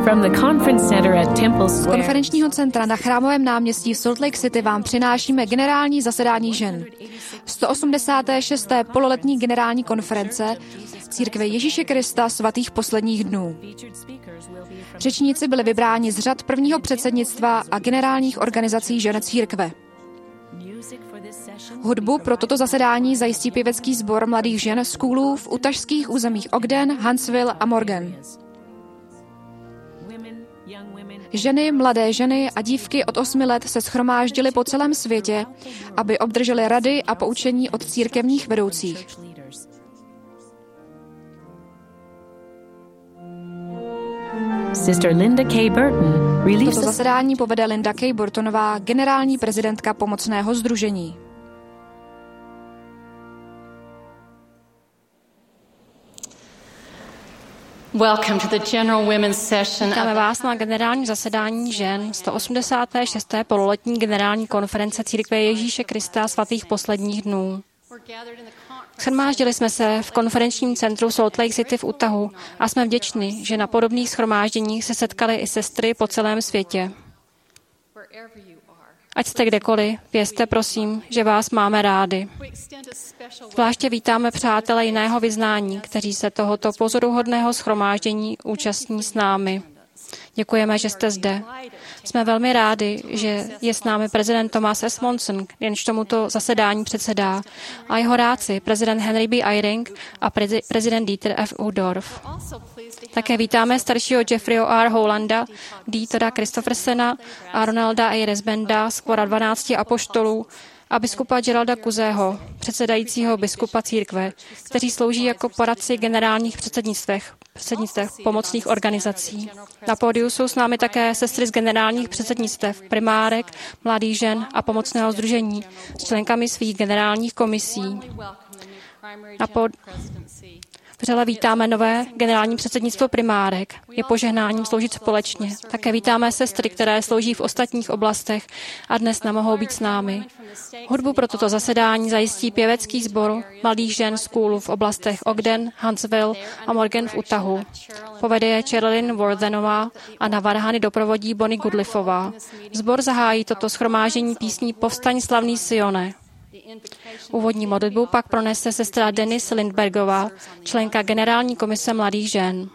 From the conference center at Temple Z Square. konferenčního centra na Chrámovém náměstí v Salt Lake City vám přinášíme generální zasedání žen. 186. pololetní generální konference Církve Ježíše Krista svatých posledních dnů. Řečníci byli vybráni z řad prvního předsednictva a generálních organizací žen církve. Hudbu pro toto zasedání zajistí pěvecký sbor mladých žen z Coolů v utašských územích Ogden, Huntsville a Morgan. Ženy, mladé ženy a dívky od 8 let se shromáždily po celém světě, aby obdržely rady a poučení od církevních vedoucích. Sister Linda K. Burton Toto zasedání povede Linda K. Burtonová, generální prezidentka pomocného sdružení. Welcome to the General Women's Session. Vítáme vás na generální zasedání žen 186. pololetní generální konference Církve Ježíše Krista svatých posledních dnů. Shromáždili jsme se v konferenčním centru Salt Lake City v Utahu a jsme vděční, že na podobných shromážděních se setkaly i sestry po celém světě. Ať jste kdekoliv, vězte prosím, že vás máme rádi. Zvláště vítáme přátele jiného vyznání, kteří se tohoto pozoruhodného shromáždění účastní s námi. Děkujeme, že jste zde. Jsme velmi rádi, že je s námi prezident Thomas S. Monson, jenž tomuto zasedání předsedá, a jeho rádci, prezident Henry B. Eyring a prezident Dieter F. Uhdorf. Také vítáme staršího Jeffreyho R. Holanda, Dietra Christophersena a Ronalda A. Resbenda z kvora 12 apoštolů a biskupa Geralda Kuzého, předsedajícího biskupa církve, kteří slouží jako poradci generálních předsednictvech pomocných organizací. Na pódiu jsou s námi také sestry z generálních předsednictv, primárek, mladých žen a pomocného sdružení s členkami svých generálních komisí. Vřele vítáme nové generální předsednictvo primárek. Je požehnáním sloužit společně. Také vítáme sestry, které slouží v ostatních oblastech a dnes nemohou být s námi. Hudbu pro toto zasedání zajistí pěvecký sbor mladých žen z Coolů v oblastech Ogden, Huntsville a Morgan v Utahu. Povede je Sherilyn Worthenová a na varhany doprovodí Bonnie Goodliffová. Sbor zahájí toto shromáždění písní Povstaň slavný Sione. Úvodní modlitbu pak pronese sestra Denise Lindbergová, členka generální komise mladých žen.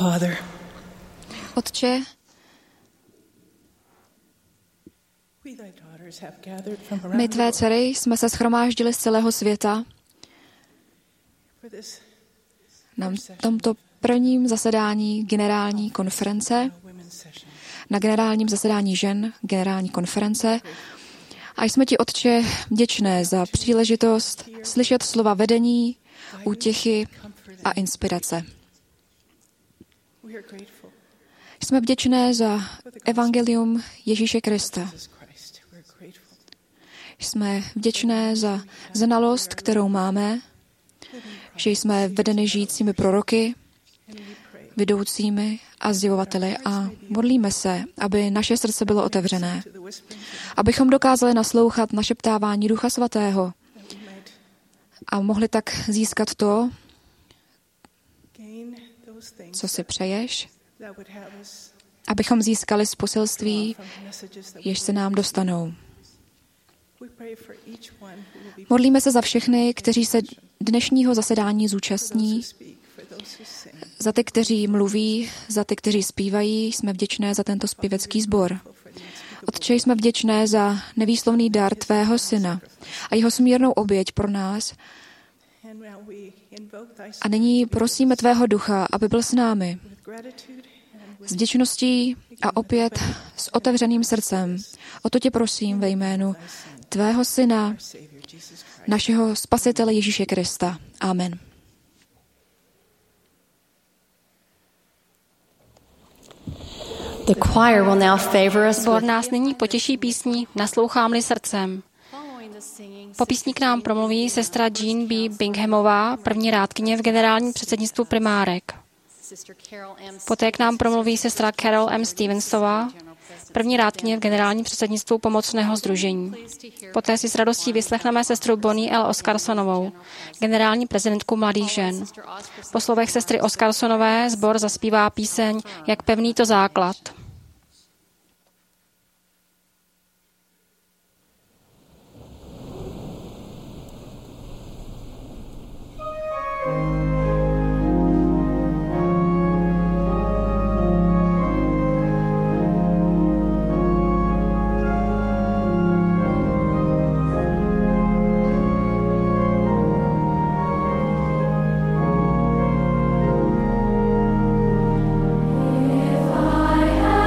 Father, Otče, we thy daughters have gathered from around my the tvé world dcery jsme se shromáždili z celého světa for this na tomto prvním zasedání generální konference, women's session. na generálním zasedání žen generální konference. A jsme ti, Otče, vděčné za příležitost slyšet slova vedení, útěchy a inspirace. We are grateful Jsme vděčné za evangelium Ježíše Krista. Jesus Christ. We are grateful Jsme vděčné za znalost, kterou máme, že jsme vedeny žijícími proroky, vedoucími a zjevovateli a modlíme se, aby naše srdce bylo otevřené, to the whisperings abychom dokázali naslouchat našeptávání Ducha Svatého that we might a mohli tak získat to, gain those things co si přeješ, that would have us abychom získali z poselství, from the messages that jež se nám dostanou. we pray for each one who will be Modlíme se za všechny, kteří se dnešního zasedání for those zúčastní, who speak, for those who sing, za ty, kteří mluví, za ty, kteří zpívají. Jsme vděčné za tento zpěvecký sbor. for the unspeakable. Otče, jsme vděčné za nevýslovný dar tvého syna a jeho smírnou oběť pro nás. And now we invoke thy A nyní prosíme tvého ducha, aby byl s námi. with gratitude and with S vděčností a opět s otevřeným srdcem. O to tě prosím ve jménu tvého syna, Savior Jesus Christ. našeho spasitele Ježíše Krista. Amen. The choir will now favor us Sbor with nás nyní potěší písní Naslouchám-li srdcem. Po písni k nám promluví sestra Jean B. Binghamová, první rádkyně v generálním předsednictvu primárek. Poté k nám promluví sestra Carol M. Stevensová, první rádkyně v generálním předsednictvu pomocného sdružení. Poté si s radostí vyslechneme sestru Bonnie L. Oscarsonovou, generální prezidentku mladých žen. Po slovech sestry Oscarsonové sbor zaspívá píseň Jak pevný to základ. I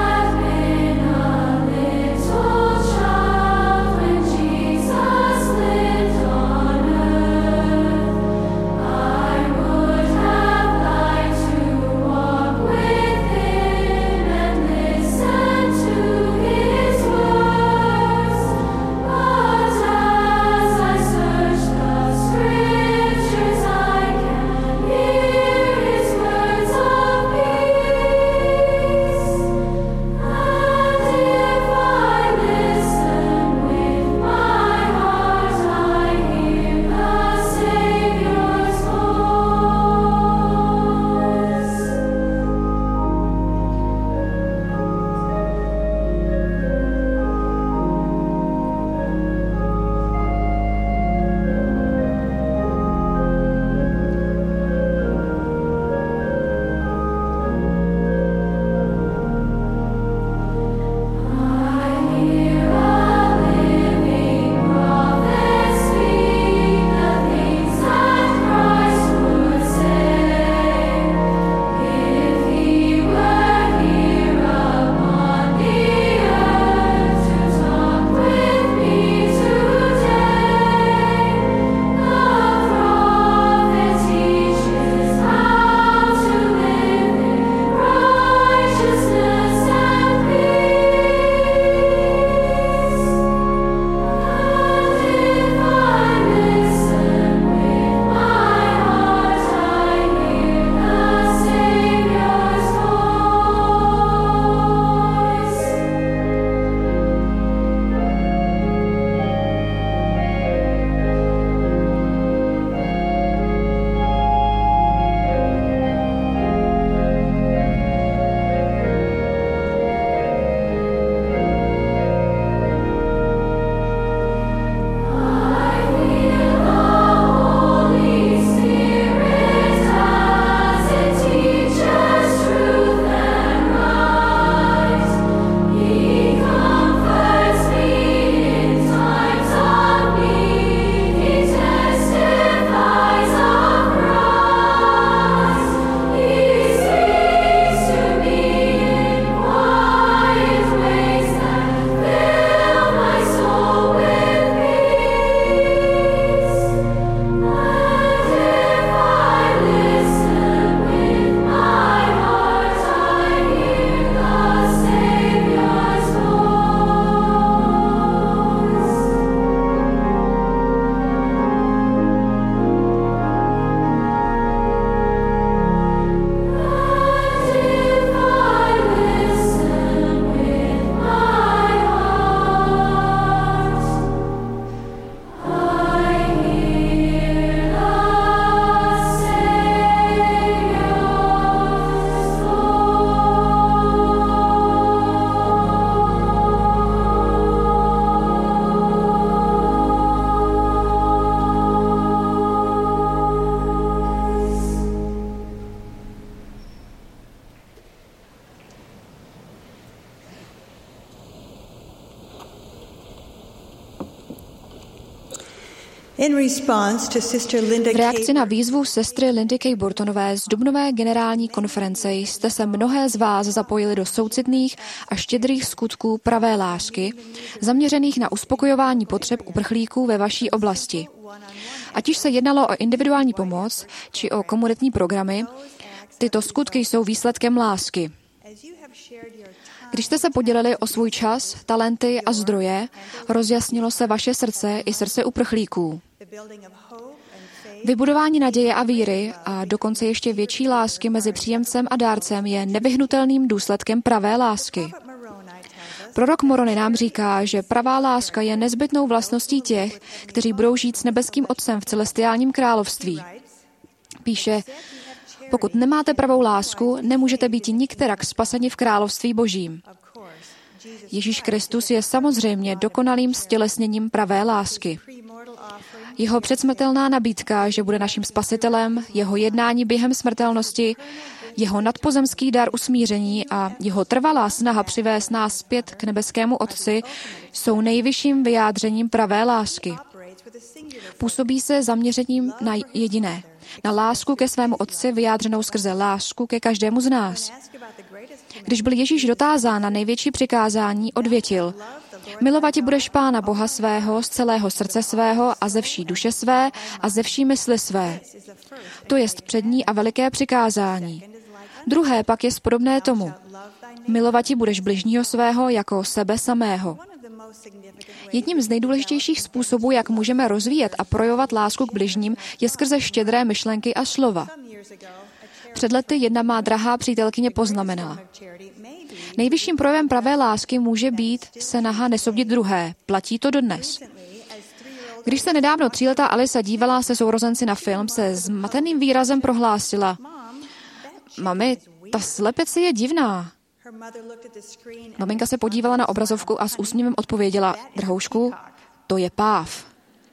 V reakci na výzvu sestry Lindy K. Burtonové z dubnové generální konference jste se mnohé z vás zapojili do soucitných a štědrých skutků pravé lásky, zaměřených na uspokojování potřeb uprchlíků ve vaší oblasti. Ať už se jednalo o individuální pomoc či o komunitní programy, tyto skutky jsou výsledkem lásky. Když jste se podělili o svůj čas, talenty a zdroje, rozjasnilo se vaše srdce i srdce uprchlíků. Vybudování naděje a víry a dokonce ještě větší lásky mezi příjemcem a dárcem je nevyhnutelným důsledkem pravé lásky. Prorok Moroni nám říká, že pravá láska je nezbytnou vlastností těch, kteří budou žít s nebeským Otcem v celestiálním království. Píše, pokud nemáte pravou lásku, nemůžete být nikterak spaseni v království Božím. Ježíš Kristus je samozřejmě dokonalým stělesněním pravé lásky. Jeho předsmrtelná nabídka, že bude naším spasitelem, jeho jednání během smrtelnosti, jeho nadpozemský dar usmíření a jeho trvalá snaha přivést nás zpět k nebeskému Otci jsou nejvyšším vyjádřením pravé lásky. Působí se zaměřením na jediné, na lásku ke svému Otci vyjádřenou skrze lásku ke každému z nás. Když byl Ježíš dotázán na největší přikázání, odvětil: Milovat budeš Pána Boha svého z celého srdce svého a ze vší duše své a ze vší mysli své. To jest přední a veliké přikázání. Druhé pak je podobné tomu. Milovat budeš bližního svého jako sebe samého. Jedním z nejdůležitějších způsobů, jak můžeme rozvíjet a projevovat lásku k bližním, je skrze štědré myšlenky a slova. Před lety jedna má drahá přítelkyně poznamenala: nejvyšším projevem pravé lásky může být snaha nesoudit druhé. Platí to dodnes. Když se nedávno 3letá Alisa dívala se sourozenci na film, se zmateným výrazem prohlásila: Mami, ta slepice je divná. Maminka se podívala na obrazovku a s úsměvem odpověděla: Drhoušku, to je páv.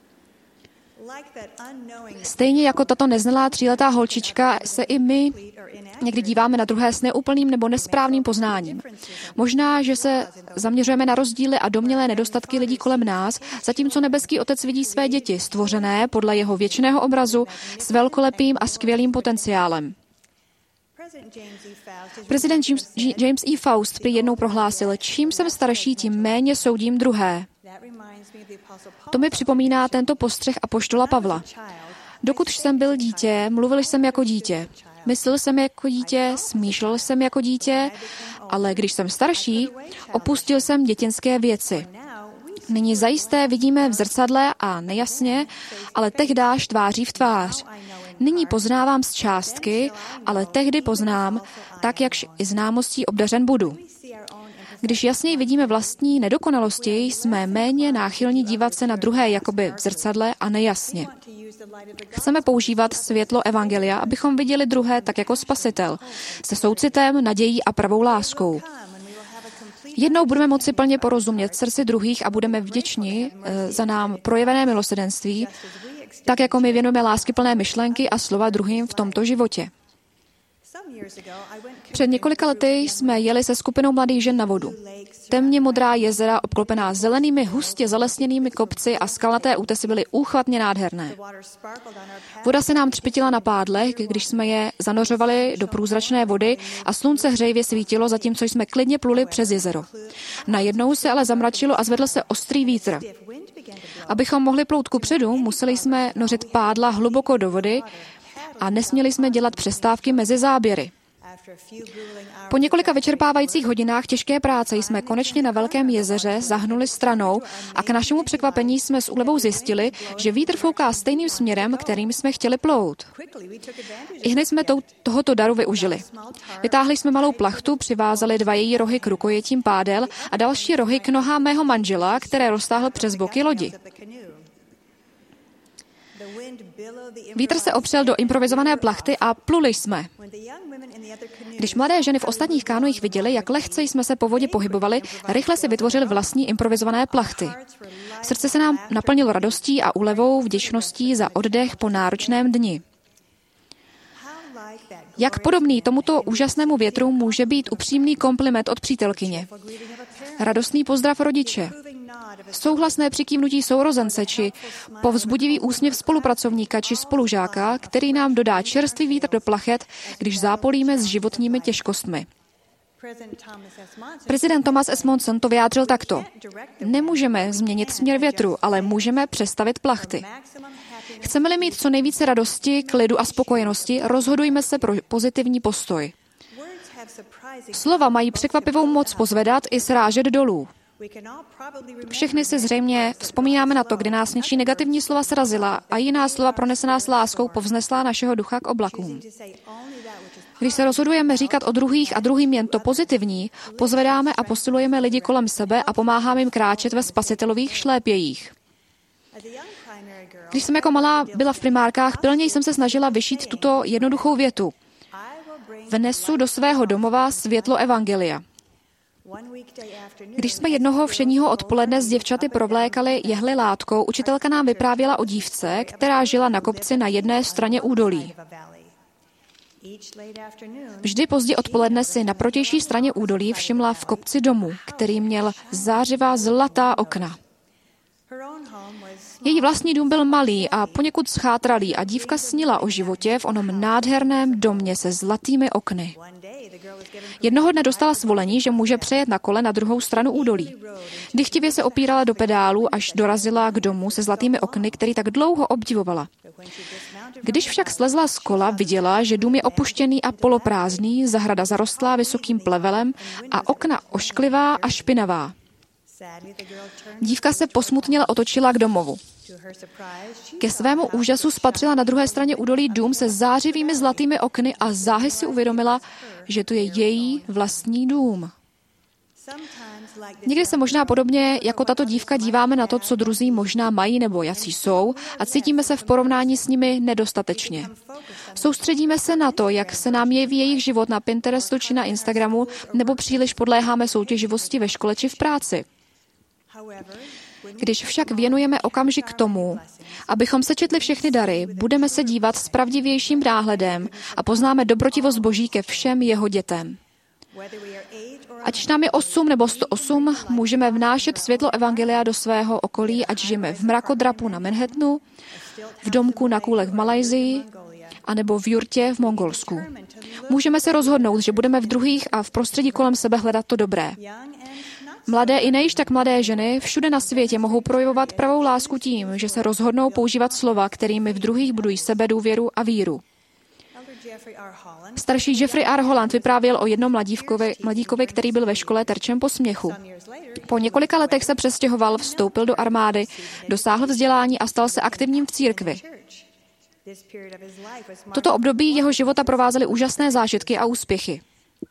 Stejně jako tato neznalá 3letá holčička se i my někdy díváme na druhé s neúplným nebo nesprávným poznáním. Možná, že se zaměřujeme na rozdíly a domnělé nedostatky lidí kolem nás, zatímco nebeský Otec vidí své děti, stvořené podle jeho věčného obrazu s velkolepým a skvělým potenciálem. Prezident James E. Faust prý jednou prohlásil: čím jsem starší, tím méně soudím druhé. To mi připomíná tento postřeh apoštola Pavla. Dokud jsem byl dítě, mluvil jsem jako dítě. Myslel jsem jako dítě, smýšlel jsem jako dítě, ale když jsem starší, opustil jsem dětinské věci. Nyní zajisté vidíme v zrcadle a nejasně, ale tehdáž tváří v tvář. Nyní poznávám z částky, ale tehdy poznám, tak jakž i známostí obdařen budu. Když jasněji vidíme vlastní nedokonalosti, jsme méně náchylní dívat se na druhé jakoby v zrcadle a nejasně. Chceme používat světlo evangelia, abychom viděli druhé tak jako spasitel, se soucitem, nadějí a pravou láskou. Jednou budeme moci plně porozumět srdci druhých a budeme vděční za nám projevené milosrdenství, tak jako my věnujeme láskyplné myšlenky a slova druhým v tomto životě. Před několika lety jsme jeli se skupinou mladých žen na vodu. Temně modrá jezera obklopená zelenými, hustě zalesněnými kopci a skalnaté útesy byly úchvatně nádherné. Voda se nám třpitila na pádlech, když jsme je zanořovali do průzračné vody a slunce hřejivě svítilo, zatímco jsme klidně pluli přes jezero. Najednou se ale zamračilo a zvedl se ostrý vítr. Abychom mohli plout kupředu, museli jsme nořit pádla hluboko do vody a nesměli jsme dělat přestávky mezi záběry. Po několika vyčerpávajících hodinách těžké práce jsme konečně na velkém jezeře zahnuli stranou a k našemu překvapení jsme s úlevou zjistili, že vítr fouká stejným směrem, kterým jsme chtěli plout. Ihned jsme tohoto daru využili. Vytáhli jsme malou plachtu, přivázali 2 její rohy k rukojetím pádel a další rohy k nohám mého manžela, které roztáhl přes boky lodi. Vítr se opřel do improvizované plachty a pluli jsme. Když mladé ženy v ostatních kánoích viděly, jak lehce jsme se po vodě pohybovali, rychle si vytvořili vlastní improvizované plachty. Srdce se nám naplnilo radostí a úlevou, vděčností za oddech po náročném dni. Jak podobný tomuto úžasnému větru může být upřímný kompliment od přítelkyně. Radostný pozdrav rodiče. souhlasné přikývnutí sourozence či povzbudivý úsměv spolupracovníka či spolužáka, který nám dodá čerstvý vítr do plachet, když zápolíme s životními těžkostmi. Prezident Thomas S. Monson to vyjádřil takto. Nemůžeme změnit směr větru, ale můžeme přestavit plachty. Chceme-li mít co nejvíce radosti, klidu a spokojenosti, rozhodujme se pro pozitivní postoj. Slova mají překvapivou moc pozvedat i srážet dolů. Všechny si zřejmě vzpomínáme na to, kdy nás něčí negativní slova srazila a jiná slova pronesená s láskou povznesla našeho ducha k oblakům. Když se rozhodujeme říkat o druhých a druhým jen to pozitivní, pozvedáme a posilujeme lidi kolem sebe a pomáháme jim kráčet ve spasitelových šlépějích. Když jsem jako malá byla v primárkách, pilně jsem se snažila vyšít tuto jednoduchou větu. Vnesu do svého domova světlo evangelia. Když jsme jednoho všedního odpoledne s děvčaty provlékali jehly látkou, učitelka nám vyprávěla o dívce, která žila na kopci na jedné straně údolí. Vždy pozdě odpoledne si na protější straně údolí všimla v kopci domu, který měl zářivá zlatá okna. Její vlastní dům byl malý a poněkud schátralý a dívka snila o životě v onom nádherném domě se zlatými okny. Jednoho dne dostala svolení, že může přejet na kole na druhou stranu údolí. Dychtivě se opírala do pedálů, až dorazila k domu se zlatými okny, který tak dlouho obdivovala. Když však slezla z kola, viděla, že dům je opuštěný a poloprázdný, zahrada zarostlá vysokým plevelem a okna ošklivá a špinavá. Dívka se posmutněle otočila k domovu. Ke svému úžasu spatřila na druhé straně údolí dům se zářivými zlatými okny a záhy si uvědomila, že to je její vlastní dům. Někdy se možná podobně jako tato dívka díváme na to, co druzí možná mají nebo jací jsou a cítíme se v porovnání s nimi nedostatečně. Soustředíme se na to, jak se nám jeví jejich život na Pinterestu či na Instagramu, nebo příliš podléháme soutěživosti ve škole či v práci. Když však věnujeme okamžik tomu, abychom sečetli všechny dary, budeme se dívat s pravdivějším náhledem a poznáme dobrotivost Boží ke všem jeho dětem. Ať nám je 8 nebo 108, můžeme vnášet světlo evangelia do svého okolí, ať žijeme v mrakodrapu na Manhattanu, v domku na Kůlech v Malajsii, anebo v jurtě v Mongolsku. Můžeme se rozhodnout, že budeme v druhých a v prostředí kolem sebe hledat to dobré. Mladé i nejiž tak mladé ženy všude na světě mohou projevovat pravou lásku tím, že se rozhodnou používat slova, kterými v druhých budují sebedůvěru a víru. Starší Jeffrey R. Holland vyprávěl o jednom mladíkovi, který byl ve škole terčem posměchu. Po několika letech se přestěhoval, vstoupil do armády, dosáhl vzdělání a stal se aktivním v církvi. Toto období jeho života provázely úžasné zážitky a úspěchy.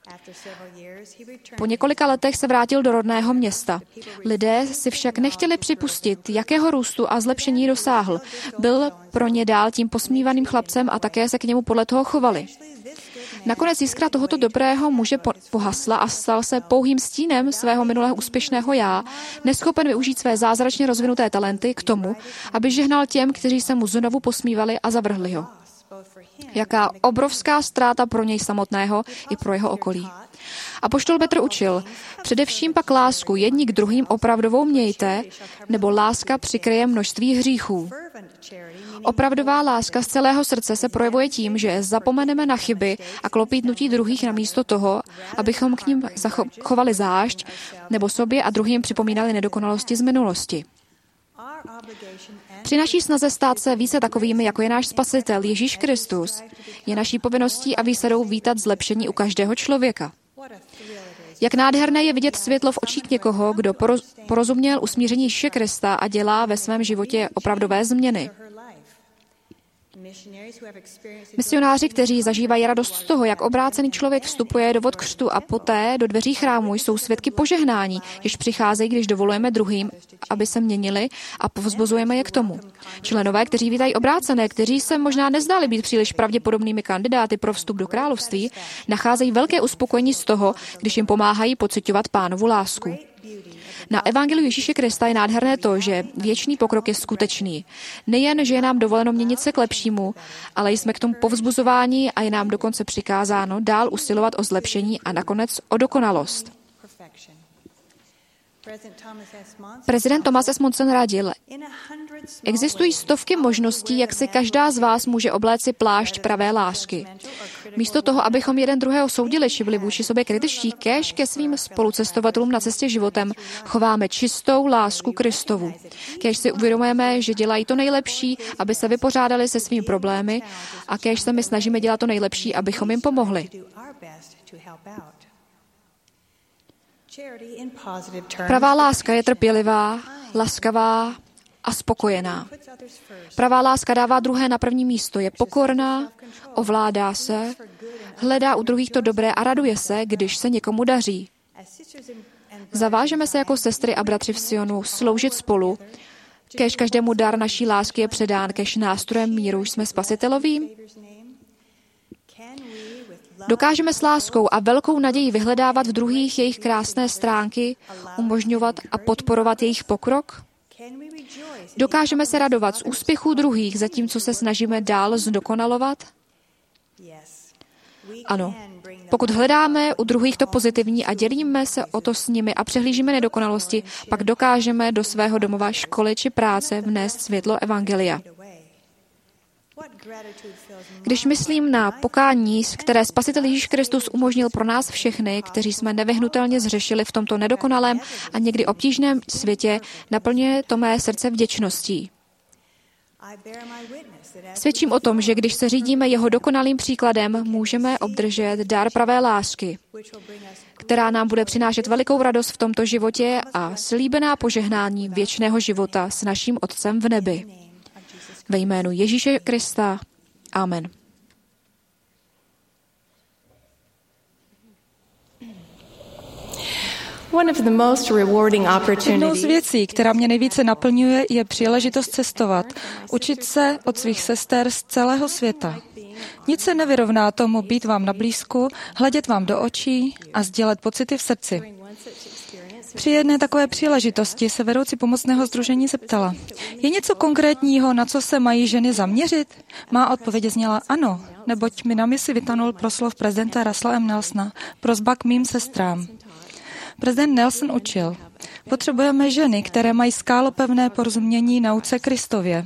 Po několika letech se vrátil do rodného města. Lidé si však nechtěli připustit, jakého růstu a zlepšení dosáhl. Byl pro ně dál tím posmívaným chlapcem a také se k němu podle toho chovali. Nakonec jiskra tohoto dobrého muže pohasla a stal se pouhým stínem svého minulého úspěšného já, neschopen využít své zázračně rozvinuté talenty k tomu, aby žehnal těm, kteří se mu znovu posmívali a zavrhli ho. Jaká obrovská ztráta pro něj samotného i pro jeho okolí. Apoštol Petr učil, především pak lásku jedni k druhým opravdovou mějte, nebo láska přikryje množství hříchů. Opravdová láska z celého srdce se projevuje tím, že zapomeneme na chyby a klopítnutí druhých namísto toho, abychom k nim zachovali zášť, nebo sobě a druhým připomínali nedokonalosti z minulosti. Při naší snaze stát se více takovými, jako je náš Spasitel Ježíš Kristus, je naší povinností a výsadou vítat zlepšení u každého člověka. Jak nádherné je vidět světlo v očích někoho, kdo porozuměl usmíření Ježíše Krista a dělá ve svém životě opravdové změny. Misionáři, kteří zažívají radost z toho, jak obrácený člověk vstupuje do vod křtu a poté do dveří chrámu, jsou svědky požehnání, jež přicházejí, když dovolujeme druhým, aby se měnili a povzbuzujeme je k tomu. Členové, kteří vítají obrácené, kteří se možná nezdáli být příliš pravděpodobnými kandidáty pro vstup do království, nacházejí velké uspokojení z toho, když jim pomáhají pociťovat Pánovu lásku. Na evangeliu Ježíše Krista je nádherné to, že věčný pokrok je skutečný. Nejen, že je nám dovoleno měnit se k lepšímu, ale jsme k tomu povzbuzováni a je nám dokonce přikázáno dál usilovat o zlepšení a nakonec o dokonalost. Prezident Thomas S. Monson radil, existují stovky možností, jak si každá z vás může obléci plášť pravé lásky. Místo toho, abychom jeden druhého soudili či byli vůči sobě kritičtí, kéž ke svým spolucestovatelům na cestě životem chováme čistou lásku Kristovu. Kéž si uvědomujeme, že dělají to nejlepší, aby se vypořádali se svými problémy a kéž se my snažíme dělat to nejlepší, abychom jim pomohli. Pravá láska je trpělivá, laskavá a spokojená. Pravá láska dává druhé na první místo, je pokorná, ovládá se, hledá u druhých to dobré a raduje se, když se někomu daří. Zavážeme se jako sestry a bratři v Sionu sloužit spolu, kéž každému dar naší lásky je předán, kéž nástrojem míru jsme Spasitelovým. Dokážeme s láskou a velkou nadějí vyhledávat v druhých jejich krásné stránky, umožňovat a podporovat jejich pokrok? Dokážeme se radovat z úspěchů druhých, zatímco se snažíme dál zdokonalovat? Ano. Pokud hledáme u druhých to pozitivní a dělíme se o to s nimi a přehlížíme nedokonalosti, pak dokážeme do svého domova, školy či práce vnést světlo evangelia. Když myslím na pokání, které Spasitel Ježíš Kristus umožnil pro nás všechny, kteří jsme nevyhnutelně zřešili v tomto nedokonalém a někdy obtížném světě, naplňuje to mé srdce vděčností. Svědčím o tom, že když se řídíme jeho dokonalým příkladem, můžeme obdržet dar pravé lásky, která nám bude přinášet velikou radost v tomto životě a slíbená požehnání věčného života s naším Otcem v nebi. Ve jménu Ježíše Krista. Amen. Jednou z věcí, která mě nejvíce naplňuje, je příležitost cestovat, učit se od svých sester z celého světa. Nic se nevyrovná tomu být vám na blízku, hledět vám do očí a sdílet pocity v srdci. Při jedné takové příležitosti se vedoucí pomocného sdružení zeptala, je něco konkrétního, na co se mají ženy zaměřit? Má odpověď zněla ano, neboť mi na misi vytanul proslov prezidenta Russella M. Nelsona, prosba k mým sestrám. Prezident Nelson učil, potřebujeme ženy, které mají skálopevné porozumění nauce Kristově.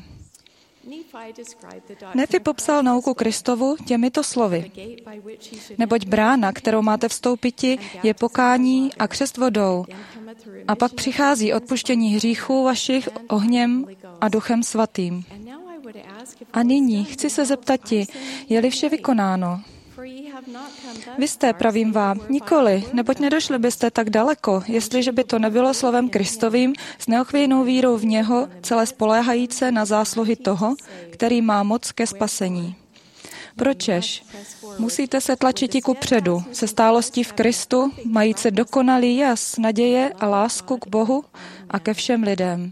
Nefi popsal nauku Kristovu těmito slovy. Neboť brána, kterou máte vstoupiti, je pokání a křest vodou. A pak přichází odpuštění hříchů vašich ohněm a duchem svatým. A nyní chci se zeptat je-li vše vykonáno? Vy jste, pravím vám, nikoli, neboť nedošli byste tak daleko, jestliže by to nebylo slovem Kristovým, s neochvějnou vírou v něho, celé spoléhajíce na zásluhy toho, který má moc ke spasení. Pročež? Musíte se tlačiti kupředu, se stálostí v Kristu, majíce dokonalý jas, naděje a lásku k Bohu a ke všem lidem.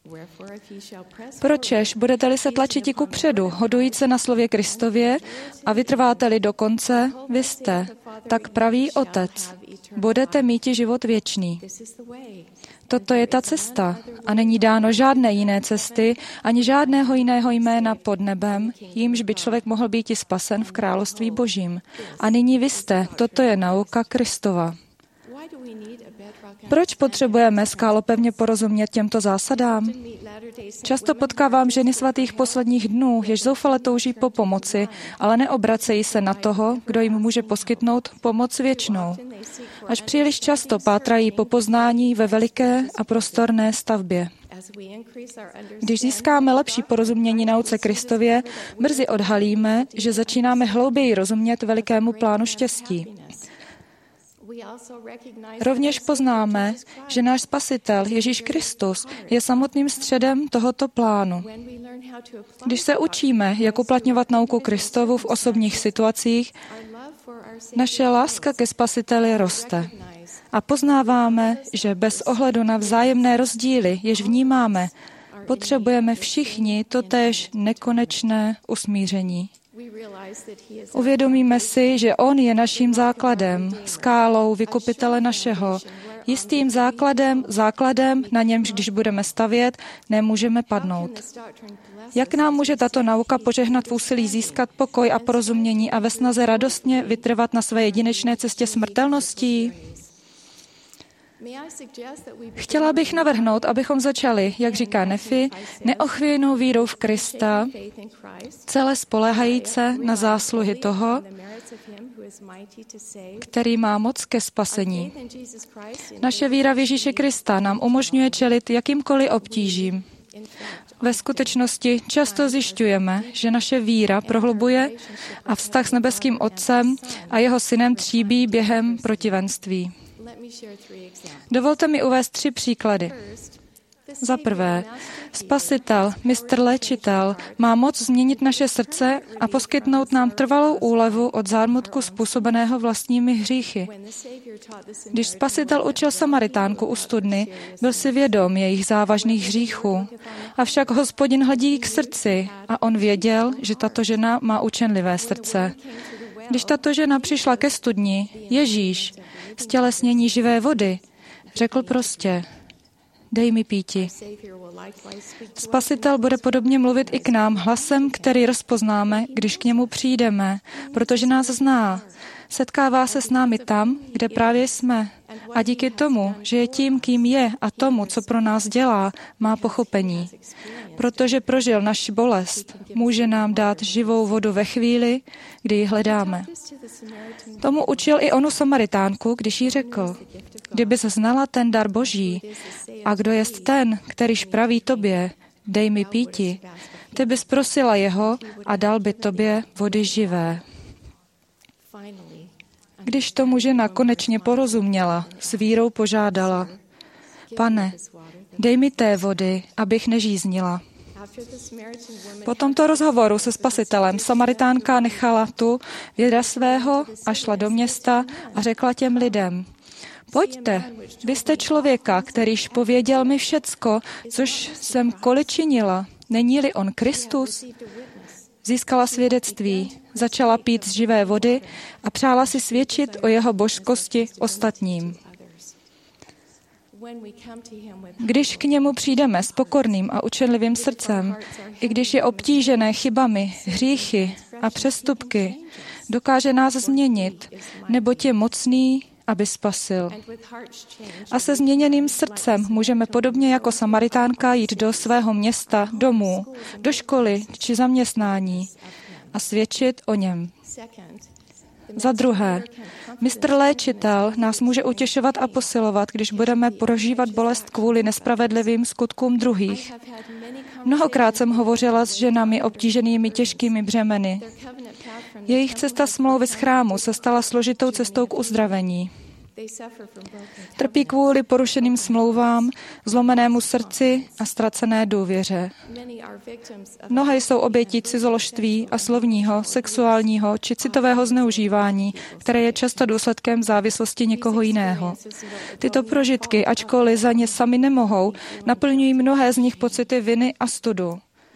Pročež budete-li se tlačiti kupředu, hodujíc se na slově Kristově a vytrváte-li do konce, vy jste, tak pravý Otec, budete míti život věčný. Toto je ta cesta a není dáno žádné jiné cesty, ani žádného jiného jména pod nebem, jímž by člověk mohl být i spasen v království Božím. A nyní vy jste, toto je nauka Kristova. Proč potřebujeme skálopevně porozumět těmto zásadám? Často potkávám ženy svatých posledních dnů, jež zoufale touží po pomoci, ale neobracejí se na toho, kdo jim může poskytnout pomoc věčnou. Až příliš často pátrají po poznání ve veliké a prostorné stavbě. Když získáme lepší porozumění nauce Kristově, brzy odhalíme, že začínáme hlouběji rozumět velikému plánu štěstí. Rovněž poznáme, že náš Spasitel Ježíš Kristus je samotným středem tohoto plánu. Když se učíme, jak uplatňovat nauku Kristovu v osobních situacích, naše láska ke Spasiteli roste. A poznáváme, že bez ohledu na vzájemné rozdíly, jež vnímáme, potřebujeme všichni totéž nekonečné usmíření. Uvědomíme si, že On je naším základem, skálou vykupitele našeho, jistým základem, na němž, když budeme stavět, nemůžeme padnout. Jak nám může tato nauka požehnat v úsilí získat pokoj a porozumění a ve snaze radostně vytrvat na své jedinečné cestě smrtelností? Chtěla bych navrhnout, abychom začali, jak říká Nefi, neochvějnou vírou v Krista, celé spoléhajíce na zásluhy toho, který má moc ke spasení. Naše víra v Ježíše Krista nám umožňuje čelit jakýmkoliv obtížím. Ve skutečnosti často zjišťujeme, že naše víra prohlubuje a vztah s nebeským Otcem a jeho synem tříbí během protivenství. Dovolte mi uvést 3 příklady. Za prvé, Spasitel, mistr léčitel, má moc změnit naše srdce a poskytnout nám trvalou úlevu od zármutku způsobeného vlastními hříchy. Když Spasitel učil Samaritánku u studny, byl si vědom jejich závažných hříchů. Avšak Hospodin hledí k srdci a on věděl, že tato žena má učenlivé srdce. Když tato žena přišla ke studni, Ježíš, stělesnění živé vody, řekl prostě: dej mi píti. Spasitel bude podobně mluvit i k nám hlasem, který rozpoznáme, když k němu přijdeme, protože nás zná. Setkává se s námi tam, kde právě jsme. A díky tomu, že je tím, kým je a tomu, co pro nás dělá, má pochopení. Protože prožil naši bolest, může nám dát živou vodu ve chvíli, kdy ji hledáme. Tomu učil i onu Samaritánku, když jí řekl: kdybys znala ten dar Boží a kdo jest ten, kterýž praví tobě, dej mi píti, ty bys prosila jeho a dal by tobě vody živé. Když tomu žena konečně porozuměla, s vírou požádala: Pane, dej mi té vody, abych nežíznila. Po tomto rozhovoru se Spasitelem Samaritánka nechala tu věda svého a šla do města a řekla těm lidem: pojďte, vy jste člověka, kterýž pověděl mi všecko, což jsem koli činila. Není-li on Kristus? Získala svědectví, začala pít z živé vody a přála si svědčit o jeho božskosti ostatním. Když k němu přijdeme s pokorným a učenlivým srdcem, i když je obtížené chybami, hříchy a přestupky, dokáže nás změnit, neboť je mocný, aby spasil. A se změněným srdcem můžeme podobně jako Samaritánka jít do svého města, domů, do školy či zaměstnání a svědčit o něm. Za druhé, mistr léčitel nás může utěšovat a posilovat, když budeme prožívat bolest kvůli nespravedlivým skutkům druhých. Mnohokrát jsem hovořila s ženami obtíženými těžkými břemeny. Jejich cesta smlouvy z chrámu se stala složitou cestou k uzdravení. Trpí kvůli porušeným smlouvám, zlomenému srdci a ztracené důvěře. Mnohé jsou obětí cizoložství a slovního, sexuálního či citového zneužívání, které je často důsledkem závislosti někoho jiného. Tyto prožitky, ačkoliv za ně sami nemohou, naplňují mnohé z nich pocity viny a studu.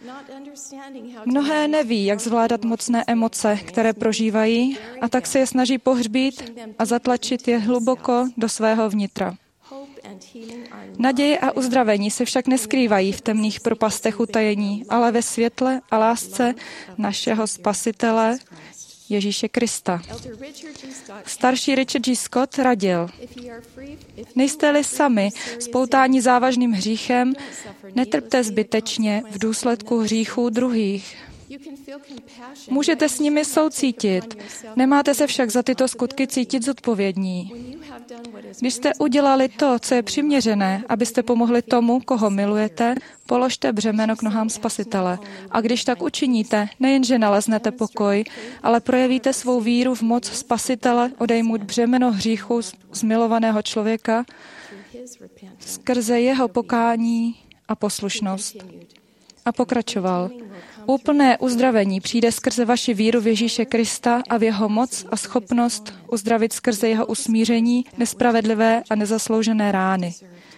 Mnohé neví, jak zvládat mocné emoce, které prožívají, a tak se je snaží pohřbít a zatlačit je hluboko do svého vnitra. Naděje a uzdravení se však neskrývají v temných propastech utajení, ale ve světle a lásce našeho Spasitele Ježíše Krista. Starší Richard G. Scott radil: nejste-li sami spoutáni závažným hříchem, netrpte zbytečně v důsledku hříchů druhých. Můžete s nimi soucítit, nemáte se však za tyto skutky cítit zodpovědní. Když jste udělali to, co je přiměřené, abyste pomohli tomu, koho milujete, položte břemeno k nohám Spasitele. A když tak učiníte, nejenže naleznete pokoj, ale projevíte svou víru v moc Spasitele odejmout břemeno hříchu z milovaného člověka skrze jeho pokání a poslušnost. A pokračoval: úplné uzdravení přijde skrze vaši víru v Ježíše Krista a v jeho moc a schopnost uzdravit skrze jeho usmíření nespravedlivé a nezasloužené rány.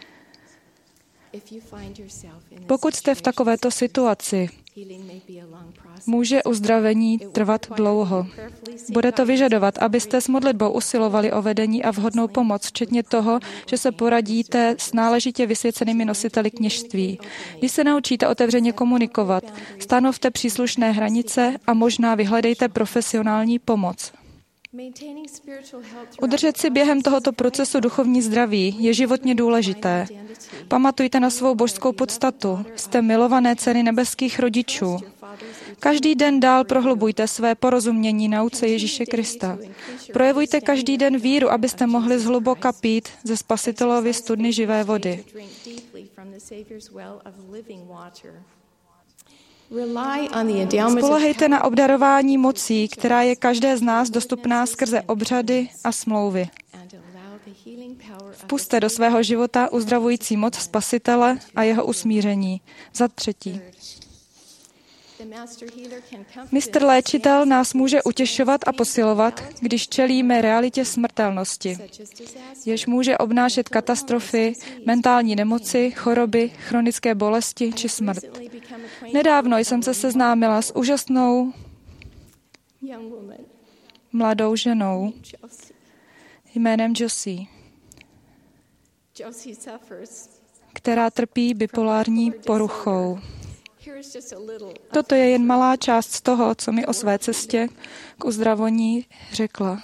Pokud jste v takovéto situaci, může uzdravení trvat dlouho. Bude to vyžadovat, abyste s modlitbou usilovali o vedení a vhodnou pomoc, včetně toho, že se poradíte s náležitě vysvěcenými nositeli kněžství. Když se naučíte otevřeně komunikovat, stanovte příslušné hranice a možná vyhledejte profesionální pomoc. Udržet si během tohoto procesu duchovní zdraví je životně důležité. Pamatujte na svou božskou podstatu. Jste milované dcery nebeských rodičů. Každý den dál prohlubujte své porozumění nauce Ježíše Krista. Projevujte každý den víru, abyste mohli zhluboka pít ze Spasitelovy studny živé vody. Spolehejte na obdarování mocí, která je každé z nás dostupná skrze obřady a smlouvy. Vpusťte do svého života uzdravující moc Spasitele a jeho usmíření. Za třetí. Mistr léčitel nás může utěšovat a posilovat, když čelíme realitě smrtelnosti, jež může obnášet katastrofy, mentální nemoci, choroby, chronické bolesti či smrt. Nedávno jsem se seznámila s úžasnou mladou ženou jménem Josie, která trpí bipolární poruchou. Toto je jen malá část z toho, co mi o své cestě k uzdravení řekla.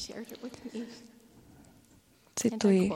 Cituji.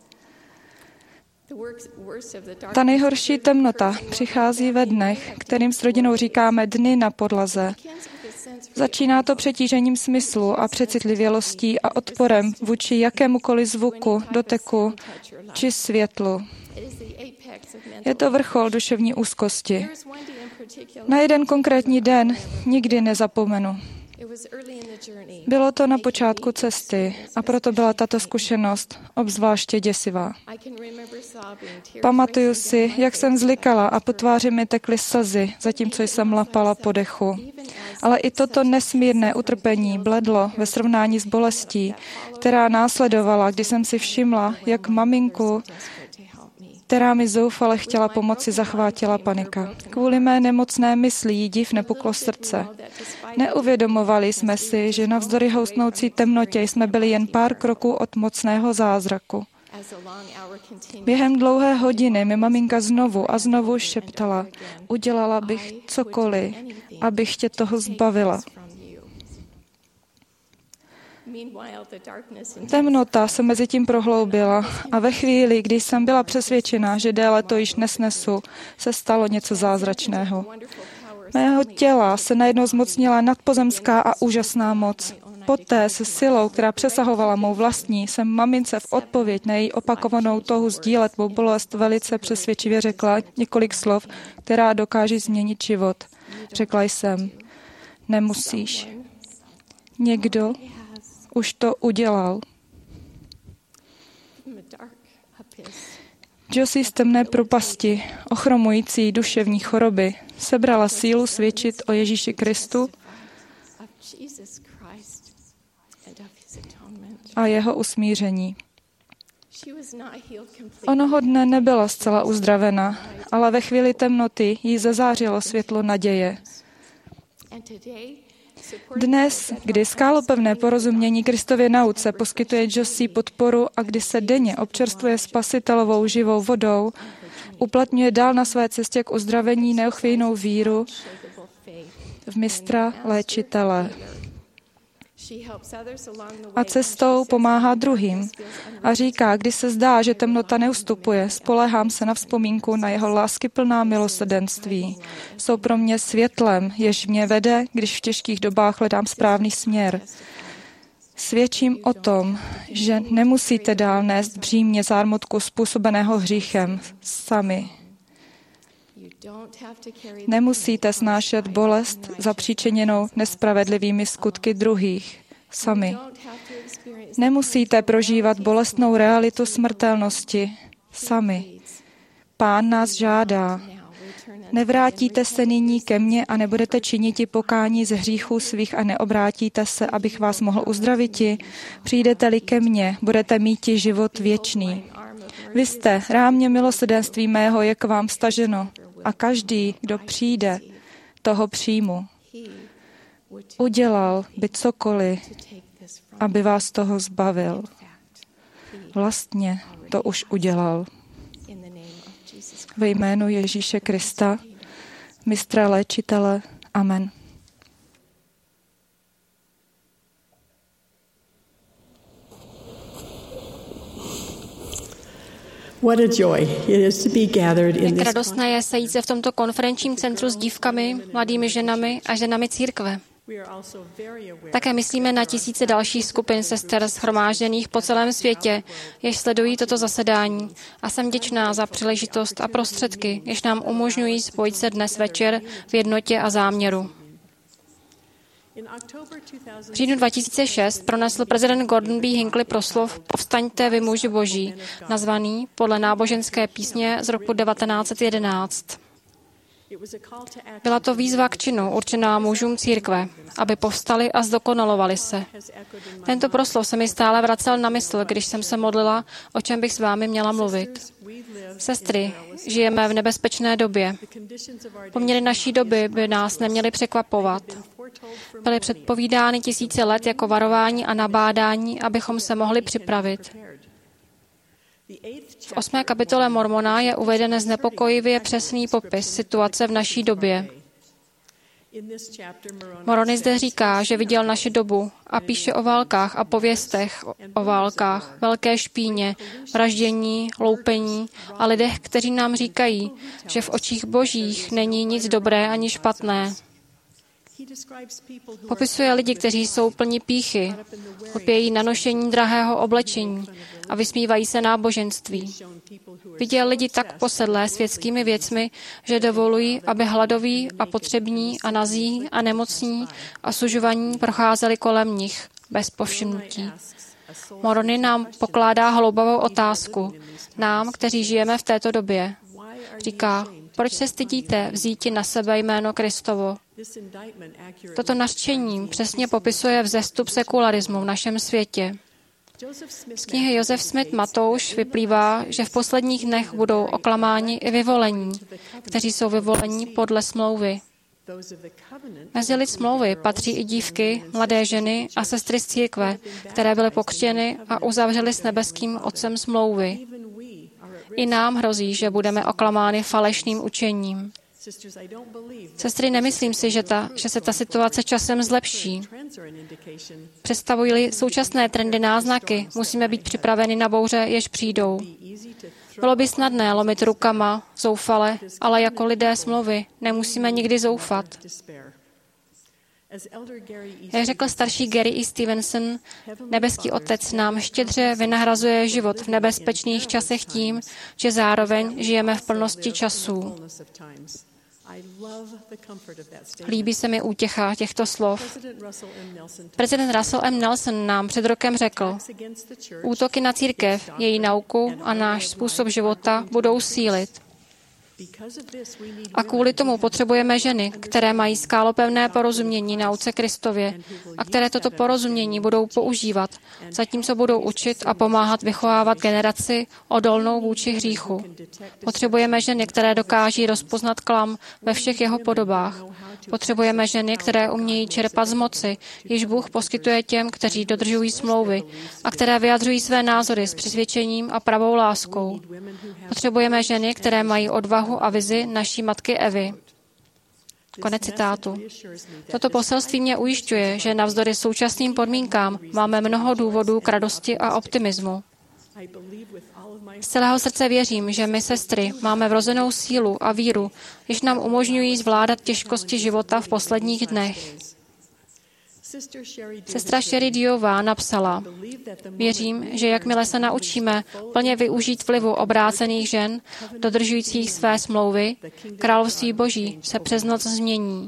Ta nejhorší temnota přichází ve dnech, kterým s rodinou říkáme dny na podlaze. Začíná to přetížením smyslu a přecitlivělostí a odporem vůči jakémukoliv zvuku, doteku či světlu. Je to vrchol duševní úzkosti. Na jeden konkrétní den nikdy nezapomenu. Bylo to na počátku cesty a proto byla tato zkušenost obzvláště děsivá. Pamatuju si, jak jsem zlikala a po tváři mi tekly slzy, zatímco jsem lapala po dechu. Ale i toto nesmírné utrpení bledlo ve srovnání s bolestí, která následovala, když jsem si všimla, jak maminku, která mi zoufale chtěla pomoci, zachvátila panika. Kvůli mé nemocné mysli jí div nepuklo srdce. Neuvědomovali jsme si, že navzdory houstnoucí temnotě jsme byli jen pár kroků od mocného zázraku. Během dlouhé hodiny mi maminka znovu a znovu šeptala, udělala bych cokoliv, abych tě toho zbavila. Temnota se mezi tím prohloubila a ve chvíli, kdy jsem byla přesvědčena, že déle to již nesnesu, se stalo něco zázračného. Mého těla se najednou zmocnila nadpozemská a úžasná moc. Poté se silou, která přesahovala mou vlastní, jsem mamince v odpověď na její opakovanou touhu sdílet mou bolest velice přesvědčivě řekla několik slov, která dokáží změnit život. Řekla jsem, nemusíš. Někdo už to udělal. Josie z temné propasti, ochromující duševní choroby, sebrala sílu svědčit o Ježíši Kristu a jeho usmíření. Onoho dne nebyla zcela uzdravena, ale ve chvíli temnoty jí zazářilo světlo naděje. Dnes, kdy skálopevné porozumění Kristově nauce poskytuje Josie podporu a kdy se denně občerstvuje Spasitelovou živou vodou, uplatňuje dál na své cestě k uzdravení neochvějnou víru v mistra léčitele. A cestou pomáhá druhým. A říká, když se zdá, že temnota neustupuje, spoléhám se na vzpomínku na jeho láskyplná milosrdenství. Jsou pro mě světlem, jež mě vede, když v těžkých dobách hledám správný směr. Svědčím o tom, že nemusíte dál nést břímě zármutku způsobeného hříchem sami. Nemusíte snášet bolest zapříčiněnou nespravedlivými skutky druhých sami. Nemusíte prožívat bolestnou realitu smrtelnosti sami. Pán nás žádá. Nevrátíte se nyní ke mně a nebudete činiti pokání ze hříchů svých a neobrátíte se, abych vás mohl uzdraviti. Přijdete-li ke mně, budete míti život věčný. Vy jste, rámě milosrdenství mého je k vám vstaženo. A každý, kdo přijde, toho přijmu. Udělal by cokoliv, aby vás toho zbavil. Vlastně to už udělal. Ve jménu Ježíše Krista, mistra léčitele. Amen. What a joy it is to be gathered in Jak this. radostné je sejít se v tomto konferenčním centru s dívkami, mladými ženami a ženami církve. We are also very aware Také myslíme na tisíce dalších skupin sester shromážděných po celém světě, jež sledují toto zasedání. A jsem vděčná za příležitost a prostředky, jež nám umožňují spojit se dnes večer v jednotě a záměru. in October 2000. V říjnu 2006 pronesl prezident Gordon B. Hinckley proslov Povstaňte vy muži boží, nazvaný podle náboženské písně z roku 1911. It was a call to action. Byla to výzva k činu určená mužům církve, aby povstali a zdokonalovali se. Has echoed in my Tento proslov se mi stále vracel na mysl, když jsem se modlila, o čem bych s vámi měla mluvit. we live Sestry, žijeme v nebezpečné době. the conditions of our Poměry naší doby by nás neměly překvapovat. foretold for Byly předpovídány tisíce let jako varování a nabádání, abychom se mohli připravit. V 8. kapitole Mormona je uveden znepokojivě přesný popis situace v naší době. Moroni zde říká, že viděl naši dobu a píše o válkách a pověstech o válkách, velké špíně, vraždění, loupení a lidech, kteří nám říkají, že v očích božích není nic dobré ani špatné. Popisuje lidi, kteří jsou plní pýchy, lpějí na nošení drahého oblečení a vysmívají se náboženství. Viděl lidi tak posedlé světskými věcmi, že dovolují, aby hladoví a potřební a nazí a nemocní a sužovaní procházeli kolem nich bez povšimnutí. Moroni nám pokládá hloubavou otázku, nám, kteří žijeme v této době. Říká, proč se stydíte vzíti na sebe jméno Kristovo? Toto nařčení přesně popisuje vzestup sekularismu v našem světě. Z knihy Joseph Smith Matouš vyplývá, že v posledních dnech budou oklamáni i vyvolení, kteří jsou vyvolení podle smlouvy. Mezi lid smlouvy patří i dívky, mladé ženy a sestry z církve, které byly pokřtěny a uzavřely s nebeským otcem smlouvy. I nám hrozí, že budeme oklamány falešným učením. Sestry, nemyslím si, že se ta situace časem zlepší. Představují-li současné trendy náznaky, musíme být připraveni na bouře, jež přijdou. Bylo by snadné lomit rukama, zoufale, ale jako lidé smlouvy nemusíme nikdy zoufat. Jak řekl starší Gary E. Stevenson, nebeský otec nám štědře vynahrazuje život v nebezpečných časech tím, že zároveň žijeme v plnosti časů. Líbí se mi útěcha těchto slov. Prezident Russell M. Nelson nám před rokem řekl, útoky na církev, její nauku a náš způsob života budou sílit. A kvůli tomu potřebujeme ženy, které mají skálopevné porozumění nauce Kristově a které toto porozumění budou používat, zatímco budou učit a pomáhat vychovávat generaci odolnou vůči hříchu. Potřebujeme ženy, které dokáží rozpoznat klam ve všech jeho podobách. Potřebujeme ženy, které umějí čerpat z moci, již Bůh poskytuje těm, kteří dodržují smlouvy a které vyjadřují své názory s přesvědčením a pravou láskou. Potřebujeme ženy, které mají odvahu a vizi naší matky Evy. Konec citátu. Toto poselství mě ujišťuje, že navzdory současným podmínkám máme mnoho důvodů k radosti a optimismu. Z celého srdce věřím, že my, sestry, máme vrozenou sílu a víru, jež nám umožňují zvládat těžkosti života v posledních dnech. Sestra Sherry Diová napsala, věřím, že jakmile se naučíme plně využít vlivu obrácených žen, dodržujících své smlouvy, království Boží se přes noc změní.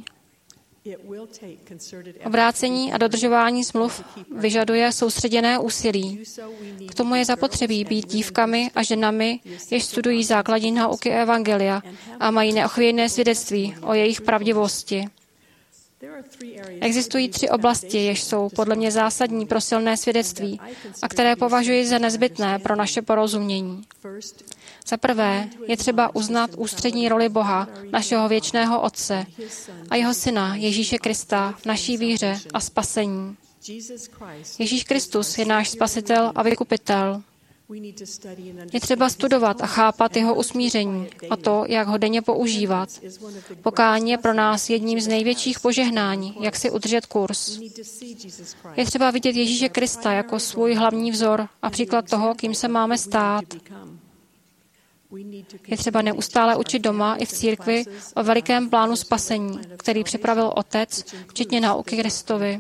Obrácení a dodržování smluv vyžaduje soustředěné úsilí. K tomu je zapotřebí být dívkami a ženami, jež studují základní nauky evangelia a mají neochvějné svědectví o jejich pravdivosti. Existují 3 oblasti, jež jsou podle mě zásadní pro silné svědectví a které považuji za nezbytné pro naše porozumění. Za prvé je třeba uznat ústřední roli Boha, našeho věčného Otce a jeho Syna Ježíše Krista v naší víře a spasení. Ježíš Kristus je náš spasitel a vykupitel. Je třeba studovat a chápat jeho usmíření a to, jak ho denně používat. Pokání je pro nás jedním z největších požehnání, jak si udržet kurz. Je třeba vidět Ježíše Krista jako svůj hlavní vzor a příklad toho, kým se máme stát. Je třeba neustále učit doma i v církvi o velikém plánu spasení, který připravil Otec, včetně nauky Kristovi.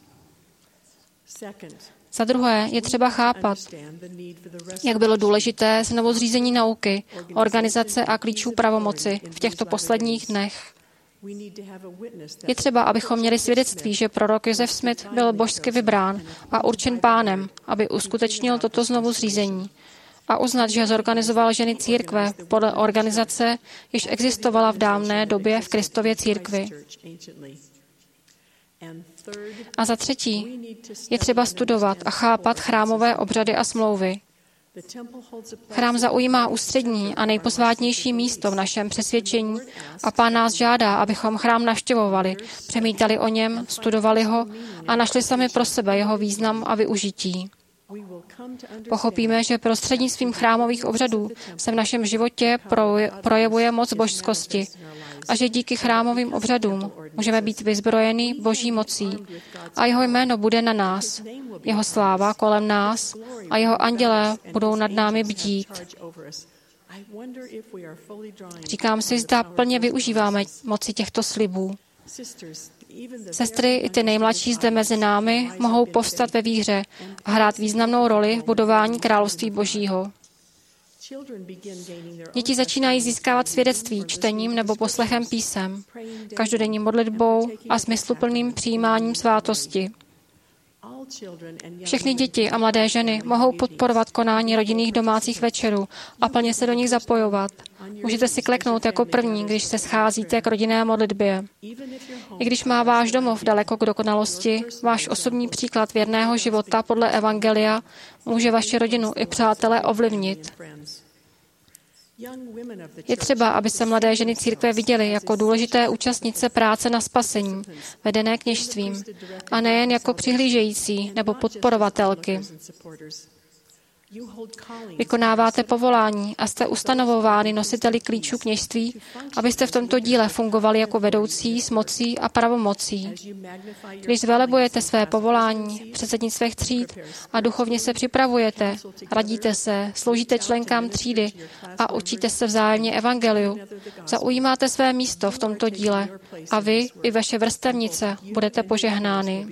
Za druhé, je třeba chápat, jak bylo důležité znovuzřízení nauky, organizace a klíčů pravomoci v těchto posledních dnech. Je třeba, abychom měli svědectví, že prorok Joseph Smith byl božsky vybrán a určen Pánem, aby uskutečnil toto znovuzřízení, a uznat, že zorganizoval ženy církve podle organizace, již existovala v dávné době v Kristově církvi. A za třetí, je třeba studovat a chápat chrámové obřady a smlouvy. Chrám zaujímá ústřední a nejposvátnější místo v našem přesvědčení a Pán nás žádá, abychom chrám navštěvovali, přemítali o něm, studovali ho a našli sami pro sebe jeho význam a využití. Pochopíme, že prostřednictvím chrámových obřadů se v našem životě projevuje moc božskosti a že díky chrámovým obřadům můžeme být vyzbrojeni Boží mocí a jeho jméno bude na nás, jeho sláva kolem nás a jeho andělé budou nad námi bdít. Říkám si, zda plně využíváme moci těchto slibů. Sestry, i ty nejmladší zde mezi námi, mohou povstat ve víře a hrát významnou roli v budování království Božího. Děti začínají získávat svědectví čtením nebo poslechem písem, každodenní modlitbou a smysluplným přijímáním svátosti. Všechny děti a mladé ženy mohou podporovat konání rodinných domácích večerů a plně se do nich zapojovat. Můžete si kleknout jako první, když se scházíte k rodinné modlitbě. I když má váš domov daleko k dokonalosti, váš osobní příklad věrného života podle Evangelia může vaši rodinu i přátele ovlivnit. Je třeba, aby se mladé ženy církve viděly jako důležité účastnice práce na spasení, vedené kněžstvím, a nejen jako přihlížející nebo podporovatelky. Vykonáváte povolání a jste ustanovovány nositeli klíčů kněžství, abyste v tomto díle fungovali jako vedoucí s mocí a pravomocí. Když zvelebujete své povolání, předsednictvech tříd a duchovně se připravujete, radíte se, sloužíte členkám třídy a učíte se vzájemně evangeliu, zaujímáte své místo v tomto díle a vy i vaše vrstevnice budete požehnány.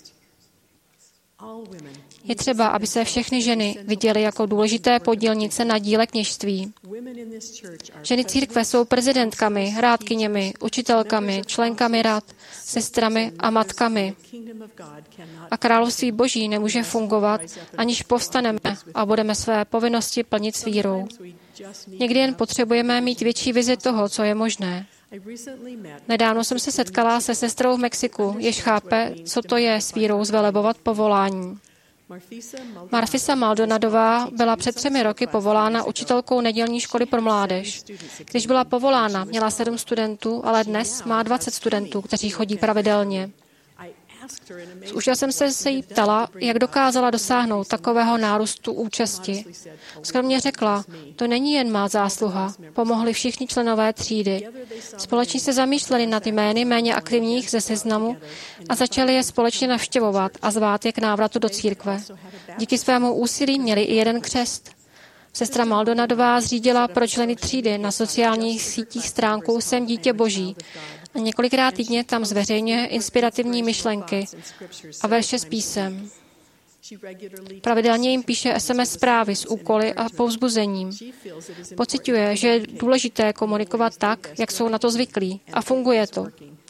Je třeba, aby se všechny ženy viděly jako důležité podílnice na díle kněžství. Ženy církve jsou prezidentkami, rádkyněmi, učitelkami, členkami rad, sestrami a matkami. A království Boží nemůže fungovat, aniž povstaneme a budeme své povinnosti plnit s vírou. Někdy jen potřebujeme mít větší vizi toho, co je možné. Nedávno jsem se setkala se sestrou v Mexiku, jež chápe, co to je s vírou zvelebovat povolání. Marfisa Maldonadová byla před 3 roky povolána učitelkou nedělní školy pro mládež. Když byla povolána, měla 7 studentů, ale dnes má 20 studentů, kteří chodí pravidelně. S úžasem se jí ptala, jak dokázala dosáhnout takového nárůstu účasti. Skromně řekla, to není jen má zásluha, pomohli všichni členové třídy. Společně se zamýšleli nad jmény méně aktivních ze seznamu a začali je společně navštěvovat a zvát je k návratu do církve. Díky svému úsilí měli i jeden křest. Sestra Maldonadová zřídila pro členy třídy na sociálních sítích stránku Jsem dítě Boží a několikrát týdně tam zveřejňuje inspirativní myšlenky a verše z písem. Pravidelně jim píše SMS zprávy s úkoly a povzbuzením. Pociťuje, že je důležité komunikovat tak, jak jsou na to zvyklí, a funguje to.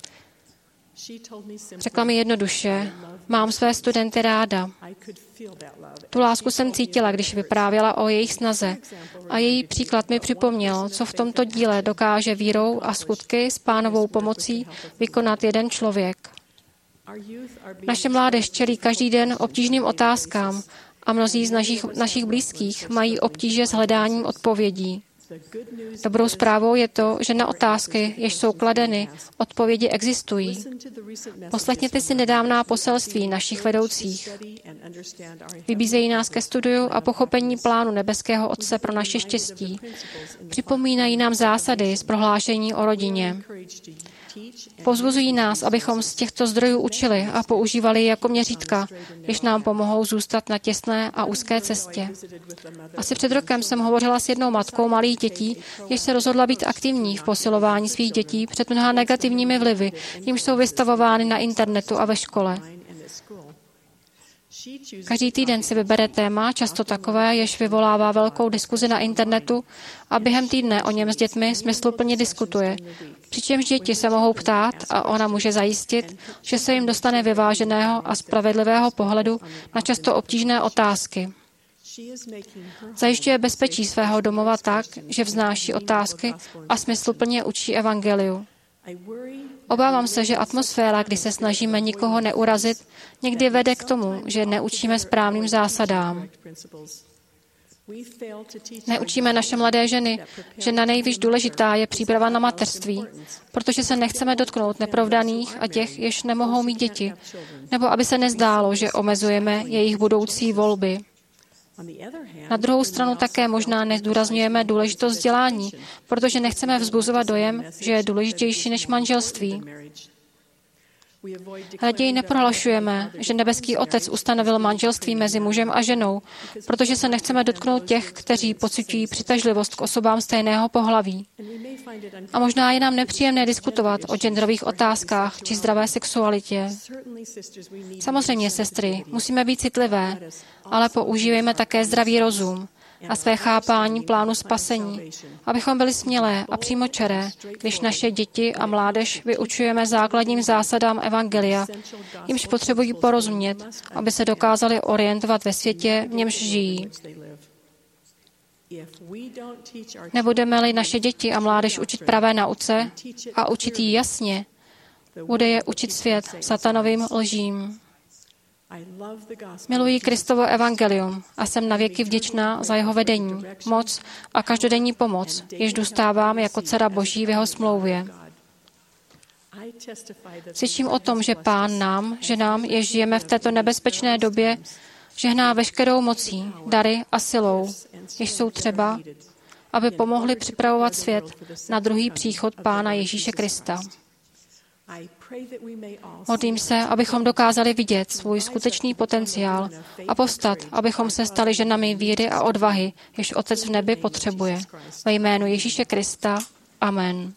Řekla mi jednoduše, mám své studenty ráda. Tu lásku jsem cítila, když vyprávěla o jejich snaze a její příklad mi připomněl, co v tomto díle dokáže vírou a skutky s Pánovou pomocí vykonat jeden člověk. Naše mládež čelí každý den obtížným otázkám a mnozí z našich blízkých mají obtíže s hledáním odpovědí. Dobrou zprávou je to, že na otázky, jež jsou kladeny, odpovědi existují. Poslechněte si nedávná poselství našich vedoucích. Vybízejí nás ke studiu a pochopení plánu nebeského Otce pro naše štěstí. Připomínají nám zásady z prohlášení o rodině. Povzbuzují nás, abychom z těchto zdrojů učili a používali je jako měřítka, jež nám pomohou zůstat na těsné a úzké cestě. Asi před rokem jsem hovořila s jednou matkou malých dětí, jež se rozhodla být aktivní v posilování svých dětí před mnoha negativními vlivy, jimž jsou vystavovány na internetu a ve škole. Každý týden si vybere téma, často takové, jež vyvolává velkou diskuzi na internetu a během týdne o něm s dětmi smysluplně diskutuje. Přičemž děti se mohou ptát a ona může zajistit, že se jim dostane vyváženého a spravedlivého pohledu na často obtížné otázky. Zajišťuje bezpečí svého domova tak, že vznáší otázky a smysluplně učí evangeliu. Obávám se, že atmosféra, kdy se snažíme nikoho neurazit, někdy vede k tomu, že neučíme správným zásadám. Neučíme naše mladé ženy, že na nejvíc důležitá je příprava na mateřství, protože se nechceme dotknout neprovdaných a těch, jež nemohou mít děti, nebo aby se nezdálo, že omezujeme jejich budoucí volby. Na druhou stranu také možná nezdůrazňujeme důležitost vzdělání, protože nechceme vzbuzovat dojem, že je důležitější než manželství. Raději neprohlašujeme, že nebeský Otec ustanovil manželství mezi mužem a ženou, protože se nechceme dotknout těch, kteří pociťují přitažlivost k osobám stejného pohlaví. A možná je nám nepříjemné diskutovat o genderových otázkách či zdravé sexualitě. Samozřejmě, sestry, musíme být citlivé, ale používejme také zdravý rozum a své chápání plánu spasení, abychom byli smělé a přímočaré, když naše děti a mládež vyučujeme základním zásadám evangelia, jimž potřebují porozumět, aby se dokázali orientovat ve světě, v němž žijí. Nebudeme-li naše děti a mládež učit pravé nauce a učit jí jasně, bude je učit svět satanovým lžím. Miluji Kristovo evangelium a jsem navěky vděčná za jeho vedení, moc a každodenní pomoc, jež dostávám jako dcera Boží v jeho smlouvě. Svědčím o tom, že Pán nám, ženám, jež žijeme v této nebezpečné době, žehná veškerou mocí, dary a silou, jež jsou třeba, aby pomohli připravovat svět na druhý příchod Pána Ježíše Krista. Modlím se, abychom dokázali vidět svůj skutečný potenciál a povstat, abychom se stali ženami víry a odvahy, jež Otec v nebi potřebuje. Ve jménu Ježíše Krista. Amen.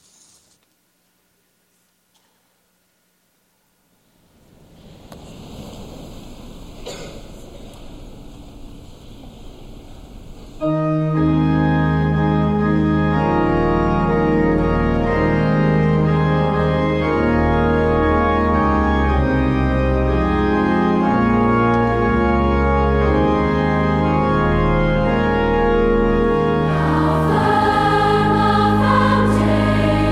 Foundation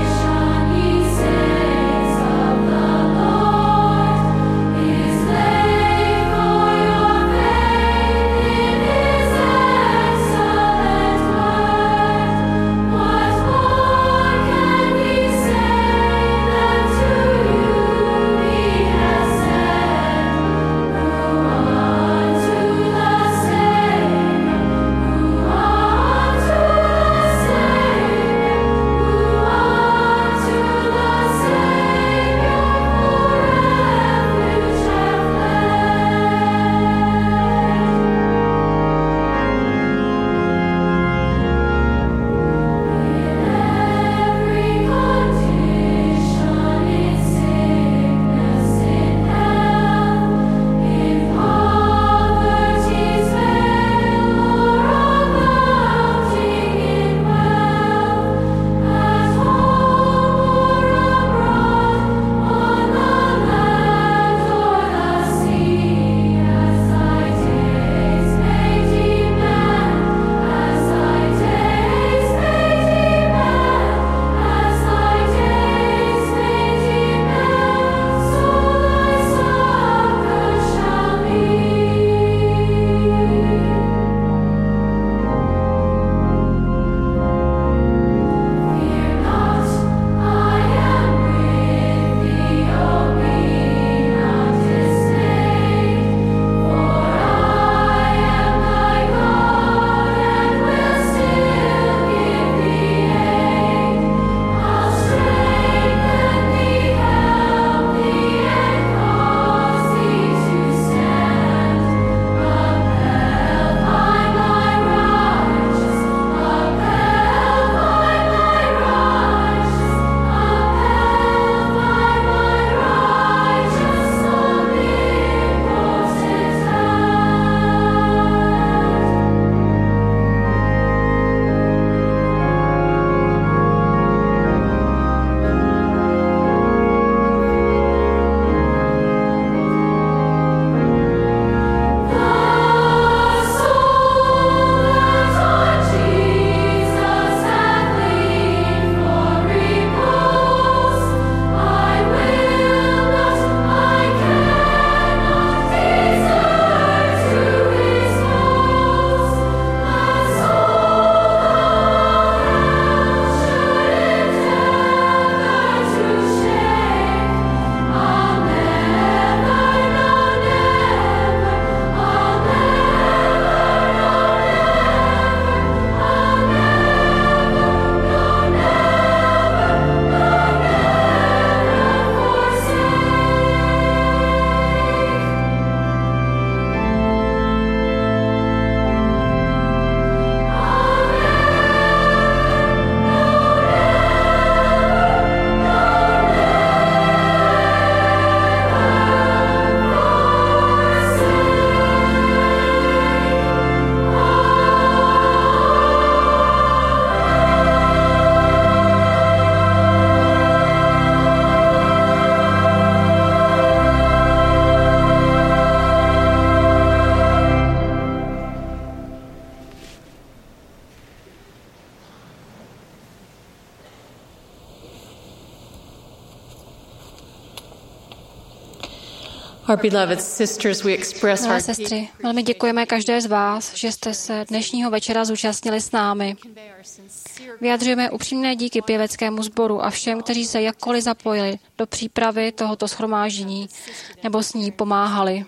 Milé sestry, velmi děkujeme každé z vás, že jste se dnešního večera zúčastnili s námi. Vyjadřujeme upřímné díky pěveckému sboru a všem, kteří se jakkoliv zapojili do přípravy tohoto shromáždění nebo s ní pomáhali.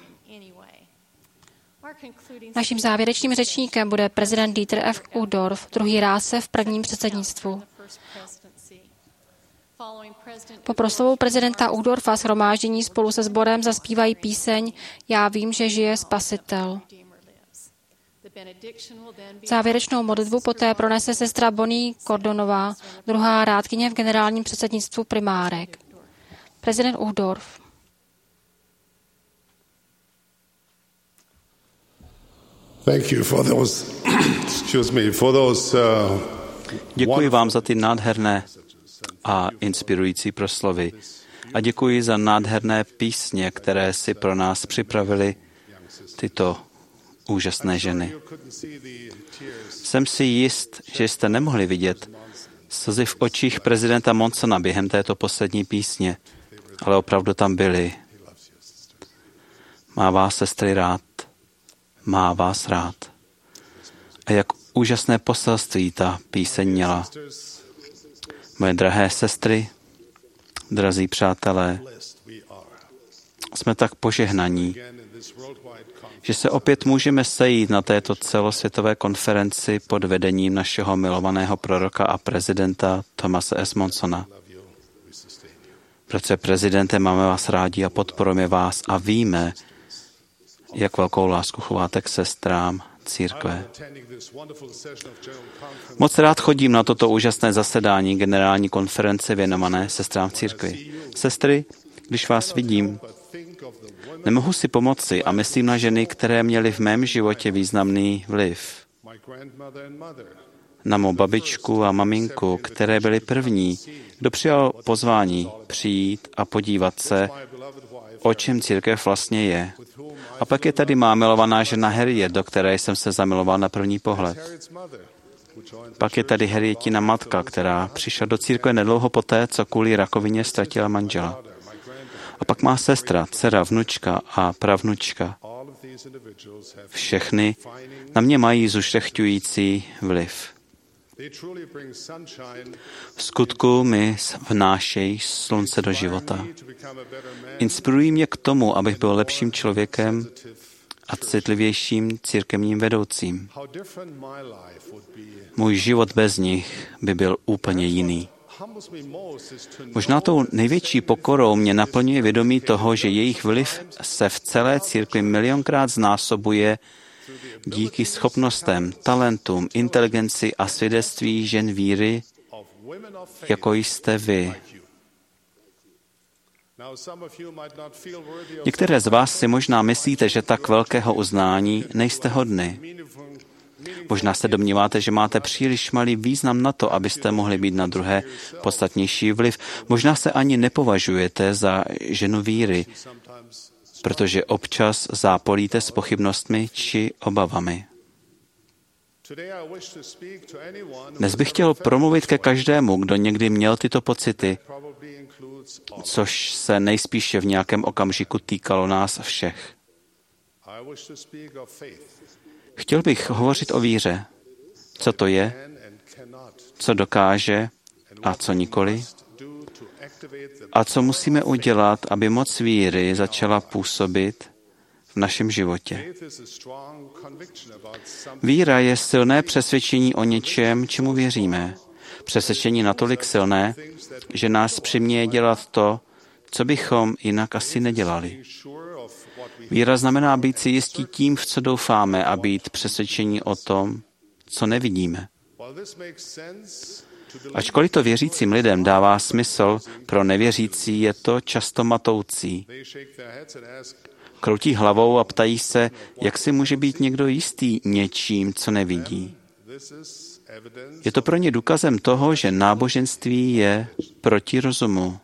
Naším závěrečným řečníkem bude prezident Dieter F. Uchtdorf, druhý rádce v prvním předsednictvu. Po proslovu prezidenta Uchtdorfa shromáždění spolu se sborem zazpívají píseň Já vím, že žije Spasitel. Závěrečnou modlitbu poté pronese sestra Bonnie Cordonová, druhá rádkyně v generálním předsednictvu primárek. Prezident Uchtdorf. Děkuji vám za ty nádherné a inspirující proslovy. A děkuji za nádherné písně, které si pro nás připravili tyto úžasné ženy. Jsem si jist, že jste nemohli vidět slzy v očích prezidenta Monsona během této poslední písně, ale opravdu tam byly. Má vás, sestry, rád. Má vás rád. A jak úžasné poselství ta píseň měla. Moje drahé sestry, drazí přátelé, jsme tak požehnaní, že se opět můžeme sejít na této celosvětové konferenci pod vedením našeho milovaného proroka a prezidenta Thomase S. Monsona. Protože prezidente, máme vás rádi a podporujeme vás a víme, jak velkou lásku chováte k sestrám církve. Moc rád chodím na toto úžasné zasedání generální konference věnované sestrám v církvi. Sestry, když vás vidím, nemohu si pomoci a myslím na ženy, které měly v mém životě významný vliv. Na mou babičku a maminku, které byly první, kdo přijal pozvání přijít a podívat se, o čem církev vlastně je. A pak je tady má milovaná žena Harriet, do které jsem se zamiloval na první pohled. Pak je tady Harrietina matka, která přišla do církve nedlouho poté, co kvůli rakovině ztratila manžela. A pak má sestra, dcera, vnučka a pravnučka. Všechny na mě mají zušlechťující vliv. V skutku mi vnášejí slunce do života. Inspirují mě k tomu, abych byl lepším člověkem a citlivějším církevním vedoucím. Můj život bez nich by byl úplně jiný. Možná tou největší pokorou mě naplňuje vědomí toho, že jejich vliv se v celé církvi milionkrát znásobuje díky schopnostem, talentům, inteligenci a svědectví žen víry, jako jste vy. Některé z vás si možná myslíte, že tak velkého uznání nejste hodny. Možná se domníváte, že máte příliš malý význam na to, abyste mohli být na druhé podstatnější vliv. Možná se ani nepovažujete za ženu víry, protože občas zápolíte s pochybnostmi či obavami. Dnes bych chtěl promluvit ke každému, kdo někdy měl tyto pocity, což se nejspíše v nějakém okamžiku týkalo nás všech. Chtěl bych hovořit o víře. Co to je, co dokáže a co nikoli, a co musíme udělat, aby moc víry začala působit v našem životě. Víra je silné přesvědčení o něčem, čemu věříme. Přesvědčení natolik silné, že nás přiměje dělat to, co bychom jinak asi nedělali. Víra znamená být si jistí tím, v co doufáme, a být přesvědčení o tom, co nevidíme. Ačkoliv to věřícím lidem dává smysl, pro nevěřící je to často matoucí. Kroutí hlavou a ptají se, jak si může být někdo jistý něčím, co nevidí. Je to pro ně důkazem toho, že náboženství je proti rozumu.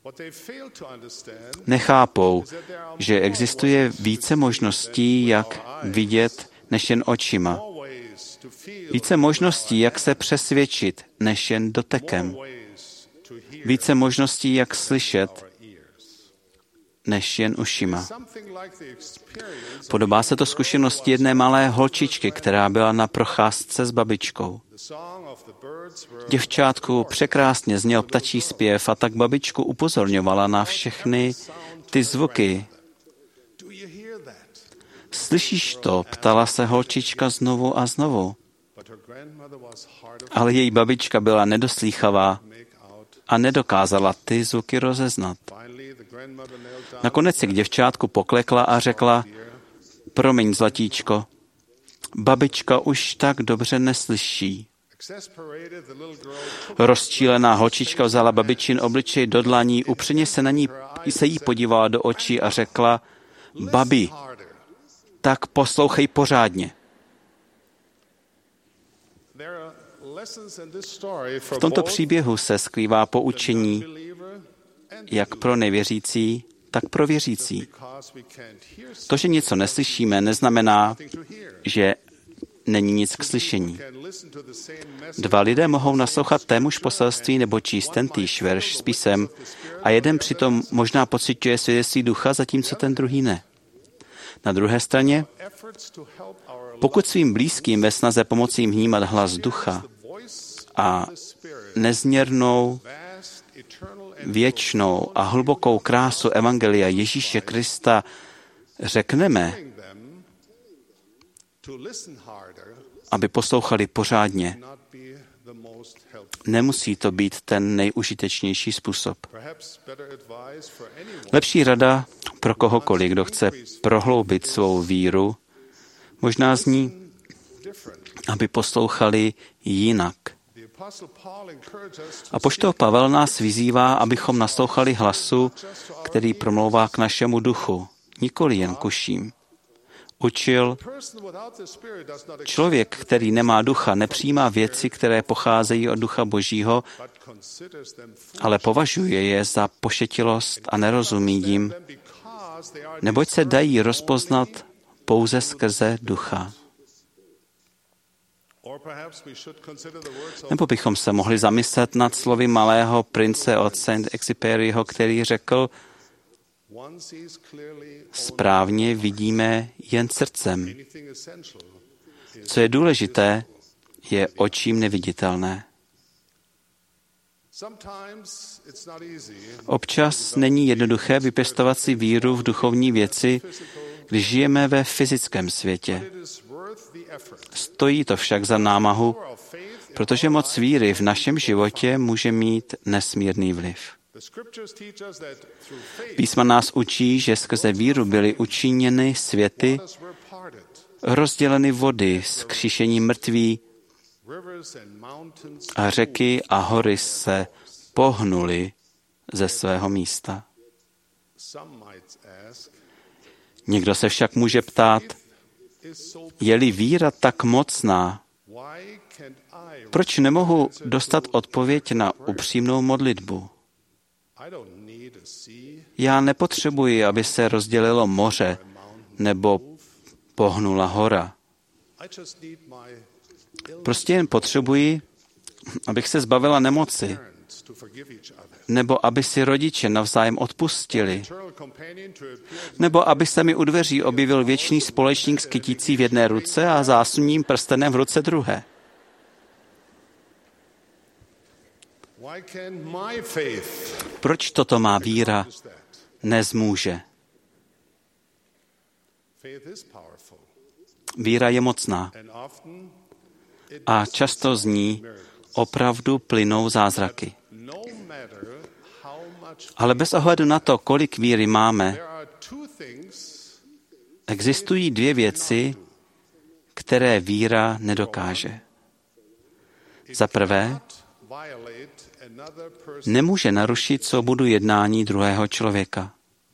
Nechápou, že existuje více možností, jak vidět, než jen očima. Více možností, jak se přesvědčit, než jen dotekem. Více možností, jak slyšet, než jen ušima. Podobá se to zkušenosti jedné malé holčičky, která byla na procházce s babičkou. Děvčátku překrásně zněl ptačí zpěv a tak babičku upozorňovala na všechny ty zvuky. Slyšíš to? Ptala se holčička znovu a znovu. Ale její babička byla nedoslýchavá a nedokázala ty zvuky rozeznat. Nakonec se k děvčátku poklekla a řekla: promiň, zlatíčko, babička už tak dobře neslyší. Rozčílená holčička vzala babičin obličej do dlaní, upřeně se jí podívala do očí a řekla: babi, tak poslouchej pořádně. V tomto příběhu se skrývá poučení jak pro nevěřící, tak pro věřící. To, že něco neslyšíme, neznamená, že není nic k slyšení. Dva lidé mohou naslouchat témuž poselství nebo číst tentýž verš s písem a jeden přitom možná pociťuje svědectví ducha, zatímco ten druhý ne. Na druhé straně, pokud svým blízkým ve snaze pomoci jim vnímat hlas ducha a nezměrnou, věčnou a hlubokou krásu evangelia Ježíše Krista řekneme, aby poslouchali pořádně, nemusí to být ten nejužitečnější způsob. Lepší rada pro kohokoliv, kdo chce prohloubit svou víru, možná zní, aby poslouchali jinak. Apoštol Pavel nás vyzývá, abychom naslouchali hlasu, který promlouvá k našemu duchu, nikoli jen k uším. Učil, člověk, který nemá ducha, nepřijímá věci, které pocházejí od ducha Božího, ale považuje je za pošetilost a nerozumí jim, neboť se dají rozpoznat pouze skrze ducha. Nebo bychom se mohli zamyslet nad slovy malého prince od Saint-Exupéryho, který řekl: správně vidíme jen srdcem. Co je důležité, je očím neviditelné. Občas není jednoduché vypěstovat si víru v duchovní věci, když žijeme ve fyzickém světě. Stojí to však za námahu, protože moc víry v našem životě může mít nesmírný vliv. Písma nás učí, že skrze víru byly učiněny světy, rozděleny vody, zkříšení mrtví a řeky a hory se pohnuly ze svého místa. Někdo se však může ptát, je-li víra tak mocná, proč nemohu dostat odpověď na upřímnou modlitbu? Já nepotřebuji, aby se rozdělilo moře nebo pohnula hora. Prostě jen potřebuji, abych se zbavila nemoci, nebo aby si rodiče navzájem odpustili, nebo aby se mi u dveří objevil věčný společník s kytící v jedné ruce a zásnuním prstenem v ruce druhé. Proč toto má víra nezmůže? Víra je mocná a často z ní opravdu plynou zázraky. Ale bez ohledu na to, kolik víry máme, existují dvě věci, které víra nedokáže. Za prvé, nemůže narušit svobodu jednání druhého člověka.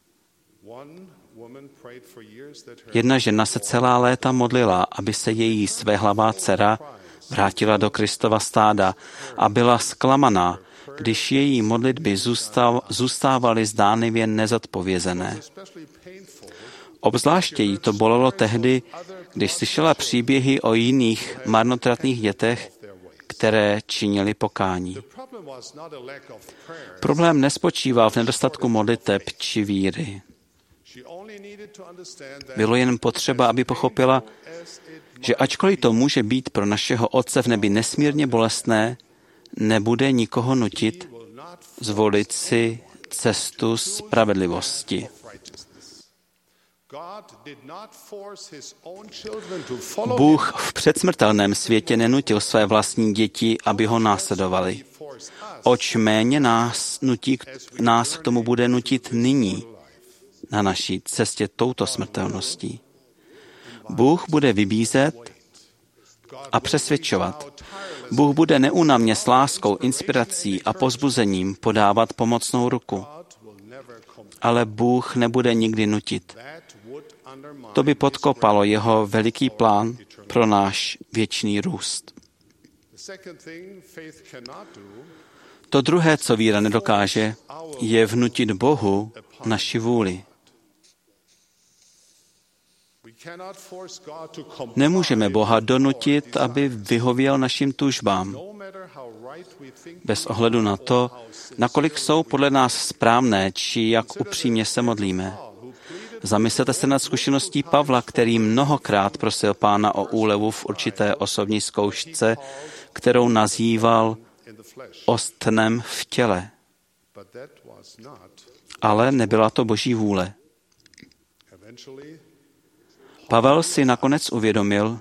Jedna žena se celá léta modlila, aby se její svéhlavá dcera vrátila do Kristova stáda a byla zklamaná, když její modlitby zůstávaly zdánlivě nezodpovězené. Obzvláště jí to bolelo tehdy, když slyšela příběhy o jiných marnotratných dětech, které činili pokání. Problém nespočíval v nedostatku modliteb či víry. Bylo jen potřeba, aby pochopila, že ačkoliv to může být pro našeho Otce v nebi nesmírně bolestné, nebude nikoho nutit zvolit si cestu spravedlivosti. Bůh v předsmrtelném světě nenutil své vlastní děti, aby ho následovali. Oč méně nás k tomu bude nutit nyní na naší cestě touto smrtelností. Bůh bude vybízet a přesvědčovat. Bůh bude neúnavně s láskou, inspirací a povzbuzením podávat pomocnou ruku. Ale Bůh nebude nikdy nutit. To by podkopalo jeho veliký plán pro náš věčný růst. To druhé, co víra nedokáže, je vnutit Bohu naši vůli. Nemůžeme Boha donutit, aby vyhověl našim tužbám. Bez ohledu na to, nakolik jsou podle nás správné, či jak upřímně se modlíme. Zamyslete se nad zkušeností Pavla, který mnohokrát prosil Pána o úlevu v určité osobní zkoušce, kterou nazýval ostnem v těle. Ale nebyla to Boží vůle. Pavel si nakonec uvědomil,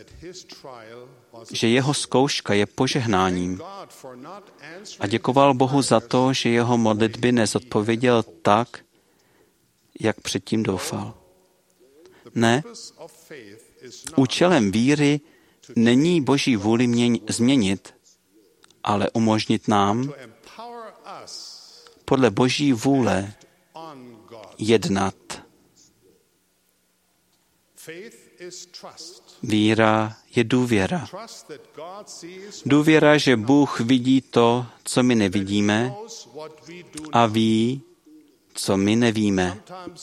že jeho zkouška je požehnáním a děkoval Bohu za to, že jeho modlitby nezodpověděl tak, jak předtím doufal. Ne, účelem víry není Boží vůli změnit, ale umožnit nám podle Boží vůle jednat. Víra je důvěra. Důvěra, že Bůh vidí to, co my nevidíme, a ví, co my nevíme.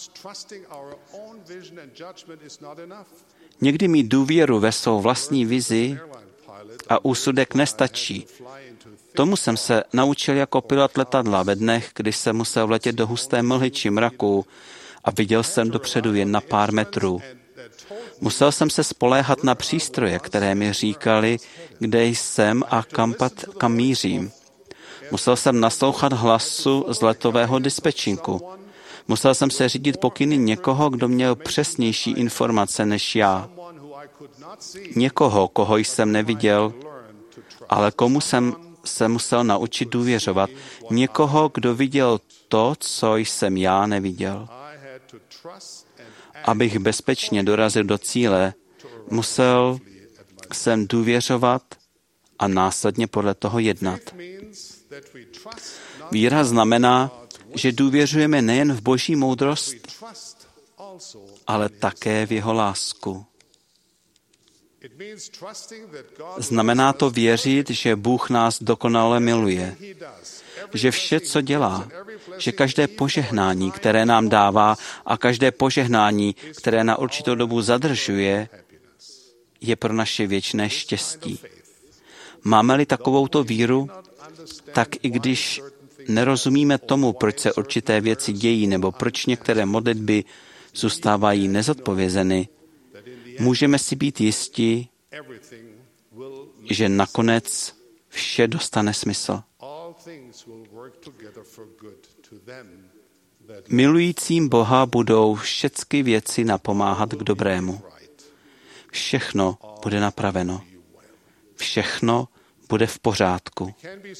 Někdy mít důvěru ve svou vlastní vizi a úsudek nestačí. Tomu jsem se naučil jako pilot letadla ve dnech, kdy jsem musel vletět do husté mlhy či mraku a viděl jsem dopředu jen na pár metrů. Musel jsem se spoléhat na přístroje, které mi říkali, kde jsem a kam mířím. Musel jsem naslouchat hlasu z letového dispečinku. Musel jsem se řídit pokyny někoho, kdo měl přesnější informace než já. Někoho, koho jsem neviděl, ale komu jsem se musel naučit důvěřovat. Někoho, kdo viděl to, co jsem já neviděl. Abych bezpečně dorazil do cíle, musel jsem důvěřovat a následně podle toho jednat. Víra znamená, že důvěřujeme nejen v Boží moudrost, ale také v jeho lásku. Znamená to věřit, že Bůh nás dokonale miluje, že vše, co dělá, že každé požehnání, které nám dává a každé požehnání, které na určitou dobu zadržuje, je pro naše věčné štěstí. Máme-li takovouto víru, tak i když nerozumíme tomu, proč se určité věci dějí nebo proč některé modlitby zůstávají nezodpovězeny, můžeme si být jisti, že nakonec vše dostane smysl. Milujícím Boha budou všechny věci napomáhat k dobrému. Všechno bude napraveno. Všechno bude v pořádku.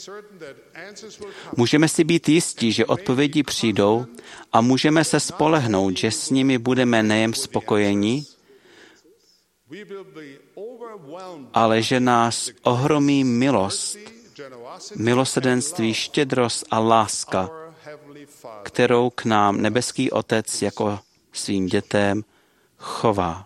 Můžeme si být jistí, že odpovědi přijdou a můžeme se spolehnout, že s nimi budeme nejen spokojeni, ale že nás ohromí milost, milosrdenství, štědrost a láska, kterou k nám nebeský Otec jako svým dětem chová.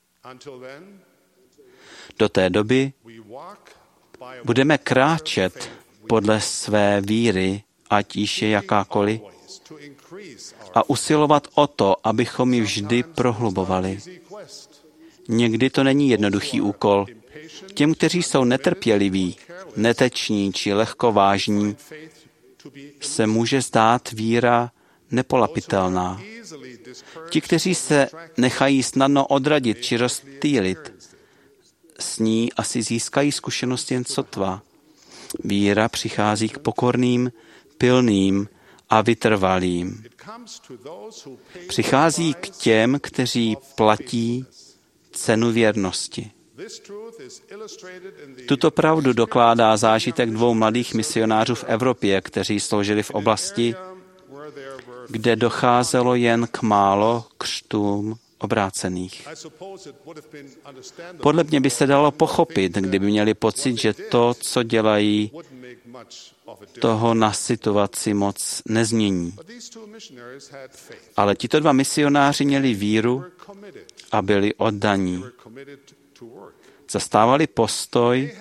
Do té doby budeme kráčet podle své víry, ať již je jakákoliv, a usilovat o to, abychom ji vždy prohlubovali. Někdy to není jednoduchý úkol. Těm, kteří jsou netrpěliví, neteční či lehkovážní, se může zdát víra nepolapitelná. Ti, kteří se nechají snadno odradit či rozptýlit, s ní asi získají zkušenost jen sotva. Víra přichází k pokorným, pilným a vytrvalým. Přichází k těm, kteří platí cenu věrnosti. Tuto pravdu dokládá zážitek 2 mladých misionářů v Evropě, kteří sloužili v oblasti, kde docházelo jen k málo křtům obrácených. Podle mě by se dalo pochopit, kdyby měli pocit, že to, co dělají, toho na situaci moc nezmění. Ale tito 2 misionáři měli víru a byli oddaní. Zastávali postoj,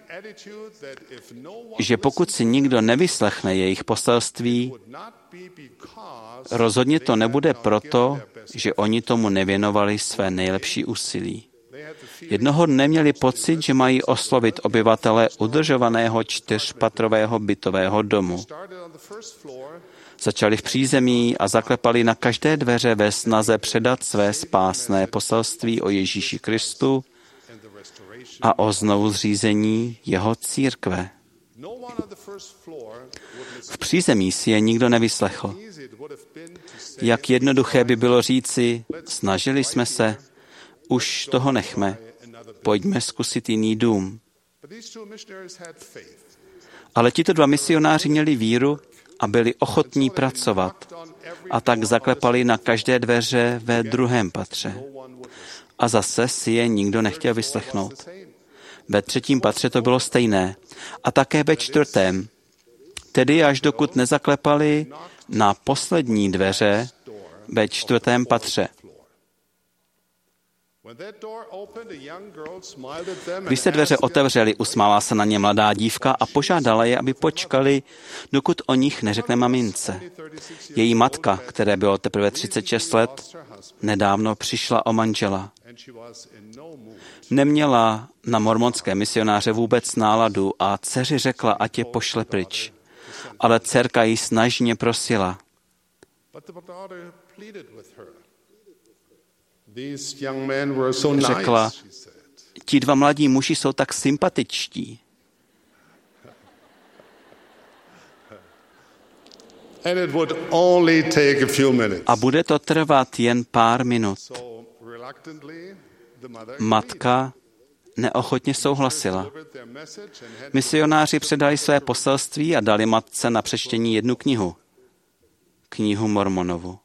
že pokud si nikdo nevyslechne jejich poselství, rozhodně to nebude proto, že oni tomu nevěnovali své nejlepší úsilí. Jednoho dne měli pocit, že mají oslovit obyvatele udržovaného 4patrového bytového domu. Začali v přízemí a zaklepali na každé dveře ve snaze předat své spásné poselství o Ježíši Kristu a o znovuzřízení jeho církve. V přízemí si je nikdo nevyslechl. Jak jednoduché by bylo říci, snažili jsme se, už toho nechme, pojďme zkusit jiný dům. Ale tito 2 misionáři měli víru a byli ochotní pracovat a tak zaklepali na každé dveře ve 2. patře. A zase si je nikdo nechtěl vyslechnout. Ve 3. patře to bylo stejné a také ve 4. Tedy až dokud nezaklepali na poslední dveře ve 4. patře. Když se dveře otevřely, usmála se na ně mladá dívka a požádala je, aby počkali, dokud o nich neřekne mamince. Její matka, které bylo teprve 36 let, nedávno přišla o manžela. Neměla na mormonské misionáře vůbec náladu a dceři řekla, ať je pošle pryč. Ale dcerka ji snažně prosila. Řekla, ti 2 mladí muži jsou tak sympatičtí. A bude to trvat jen pár minut. Matka neochotně souhlasila. Misionáři předali své poselství a dali matce na přečtení 1 knihu. Knihu Mormonovu.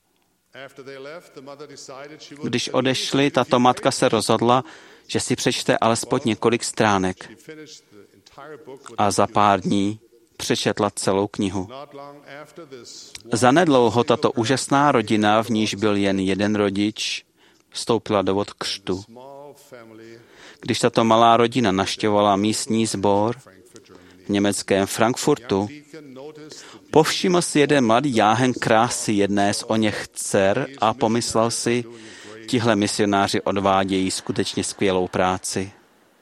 Když odešli, tato matka se rozhodla, že si přečte alespoň několik stránek. A za pár dní přečetla celou knihu. Zanedlouho tato úžasná rodina, v níž byl jen jeden rodič, vstoupila do vod křtu. Když tato malá rodina navštěvovala místní sbor v německém Frankfurtu, povšiml si jeden mladý jáhen krásy jedné z oněch dcer a pomyslel si, tihle misionáři odvádějí skutečně skvělou práci.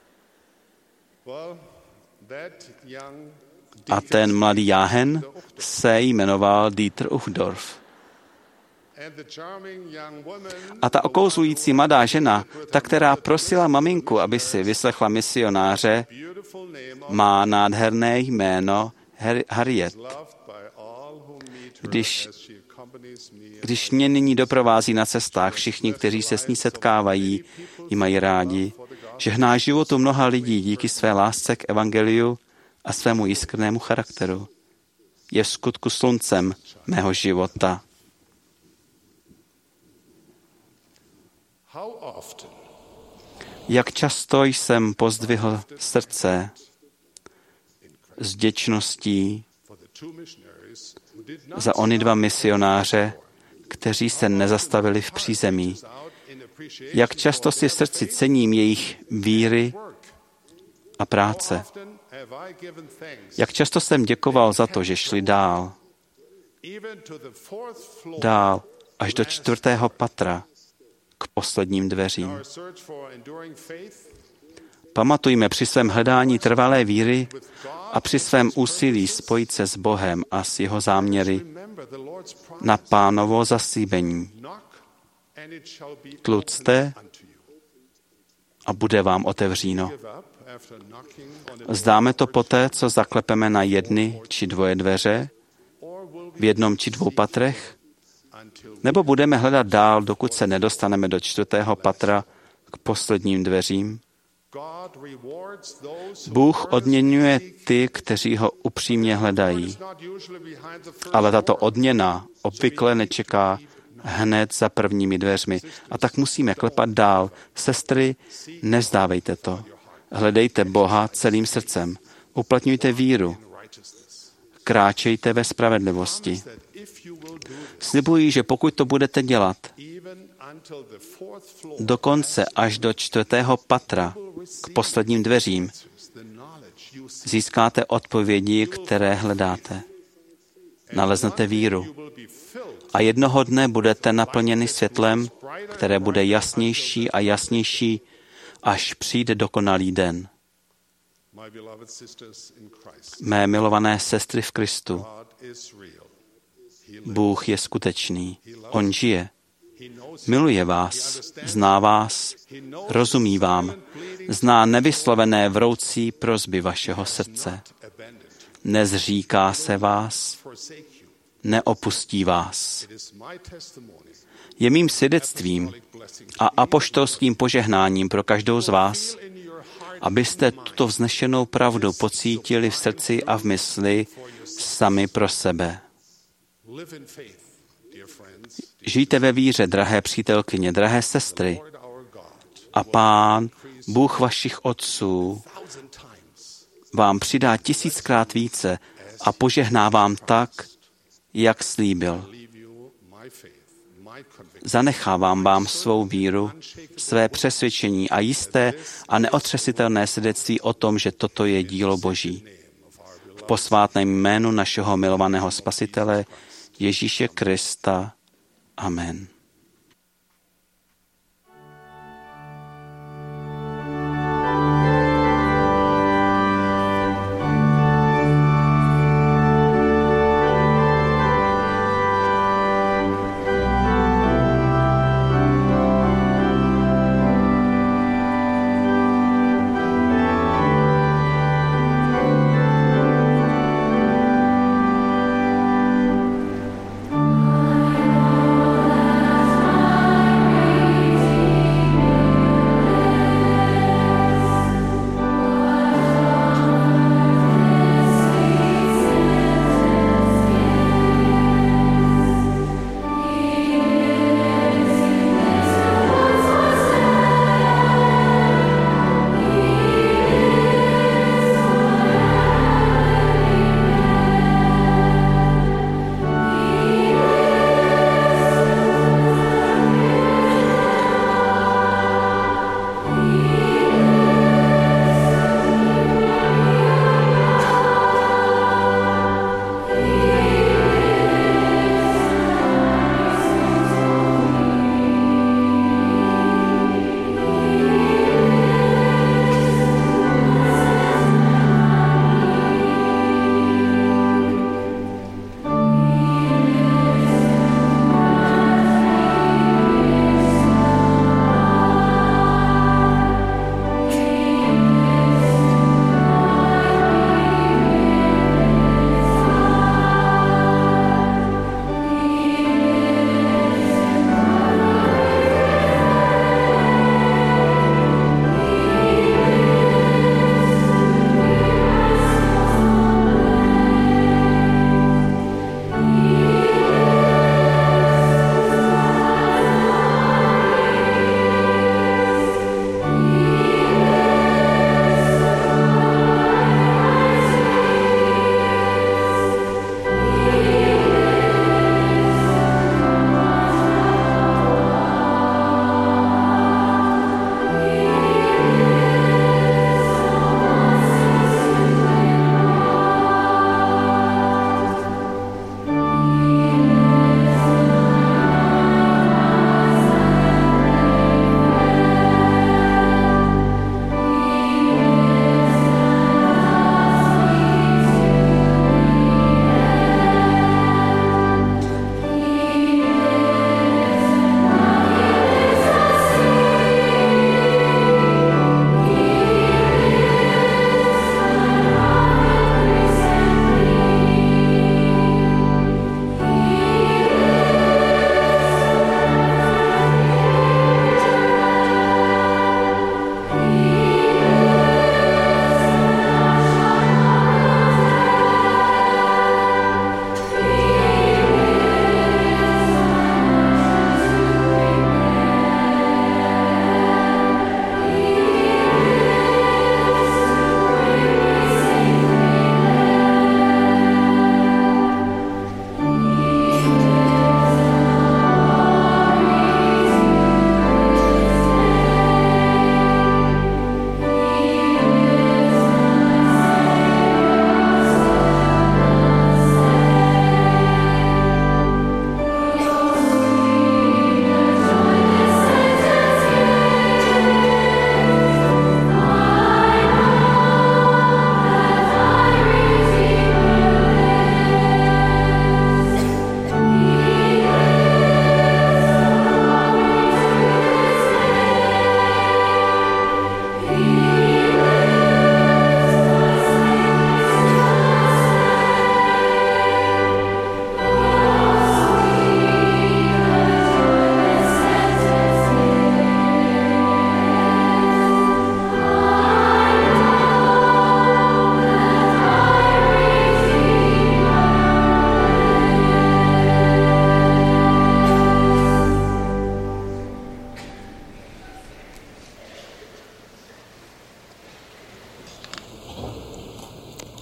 A ten mladý jáhen se jmenoval Dieter Uchtdorf. A ta okouzlující mladá žena, ta, která prosila maminku, aby si vyslechla misionáře, má nádherné jméno Harriet. Když mě nyní doprovází na cestách, všichni, kteří se s ní setkávají, ji mají rádi, žehná životu mnoha lidí díky své lásce k evangeliu a svému jiskrnému charakteru. Je v skutku sluncem mého života. Jak často jsem pozdvihl srdce s vděčností za ony 2 misionáře, kteří se nezastavili v přízemí. Jak často si v srdci cením jejich víry a práce. Jak často jsem děkoval za to, že šli dál. Dál až do 4. patra k posledním dveřím. Pamatujme při svém hledání trvalé víry a při svém úsilí spojit se s Bohem a s jeho záměry na Pánovo zaslíbení. Tlucte a bude vám otevříno. Zdáme to poté, co zaklepeme na 1 či 2 dveře, v 1 či 2 patrech? Nebo budeme hledat dál, dokud se nedostaneme do 4. patra k posledním dveřím? Bůh odměňuje ty, kteří ho upřímně hledají. Ale tato odměna obvykle nečeká hned za prvními dveřmi. A tak musíme klepat dál. Sestry, nevzdávejte to. Hledejte Boha celým srdcem. Uplatňujte víru. Kráčejte ve spravedlivosti. Slibuji, že pokud to budete dělat, dokonce až do 4. patra k posledním dveřím, získáte odpovědi, které hledáte. Naleznete víru. A jednoho dne budete naplněni světlem, které bude jasnější a jasnější, až přijde dokonalý den. Mé milované sestry v Kristu, Bůh je skutečný. On žije. Miluje vás, zná vás, rozumí vám, zná nevyslovené vroucí prosby vašeho srdce. Nezříká se vás, neopustí vás. Je mým svědectvím a apoštolským požehnáním pro každou z vás, abyste tuto vznešenou pravdu pocítili v srdci a v mysli sami pro sebe. Žijte ve víře, drahé přítelkyně, drahé sestry, a Pán, Bůh vašich otců, vám přidá 1000krát více a požehná vám tak, jak slíbil. Zanechávám vám svou víru, své přesvědčení a jisté a neotřesitelné svědectví o tom, že toto je dílo Boží. V posvátném jménu našeho milovaného Spasitele Ježíše Krista. Amen.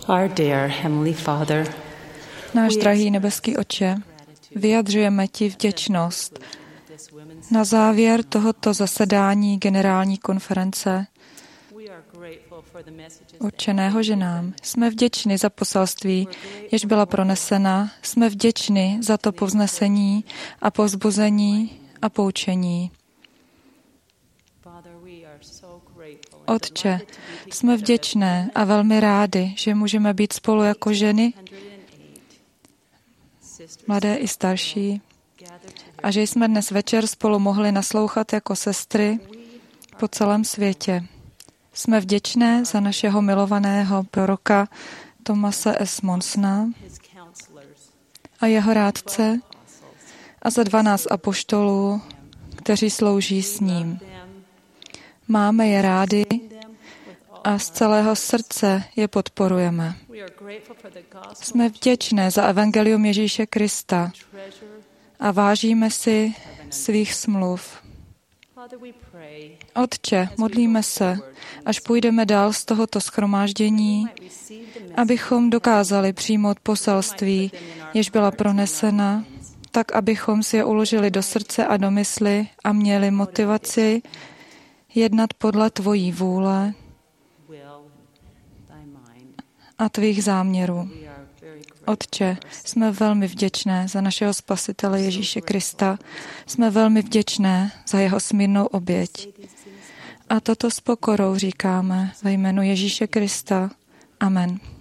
Our dear Heavenly Father, Náš drahý nebeský Otče, vyjadřujeme ti vděčnost na závěr tohoto zasedání generální konference určeného ženám. Jsme vděční za poselství, jež byla pronesena. Jsme vděční za to povznesení a povzbuzení a poučení. Otče, jsme vděčné a velmi rádi, že můžeme být spolu jako ženy, mladé i starší, a že jsme dnes večer spolu mohli naslouchat jako sestry po celém světě. Jsme vděčné za našeho milovaného proroka Thomase S. Monsona a jeho rádce a za 12 apoštolů, kteří slouží s ním. Máme je rádi a z celého srdce je podporujeme. Jsme vděčné za evangelium Ježíše Krista a vážíme si svých smluv. Otče, modlíme se, až půjdeme dál z tohoto shromáždění, abychom dokázali přijmout poselství, jež byla pronesena, tak abychom si je uložili do srdce a do mysli a měli motivaci jednat podle tvojí vůle a tvých záměrů. Otče, jsme velmi vděčné za našeho Spasitele Ježíše Krista. Jsme velmi vděčné za jeho smírnou oběť. A toto s pokorou říkáme ve jménu Ježíše Krista. Amen.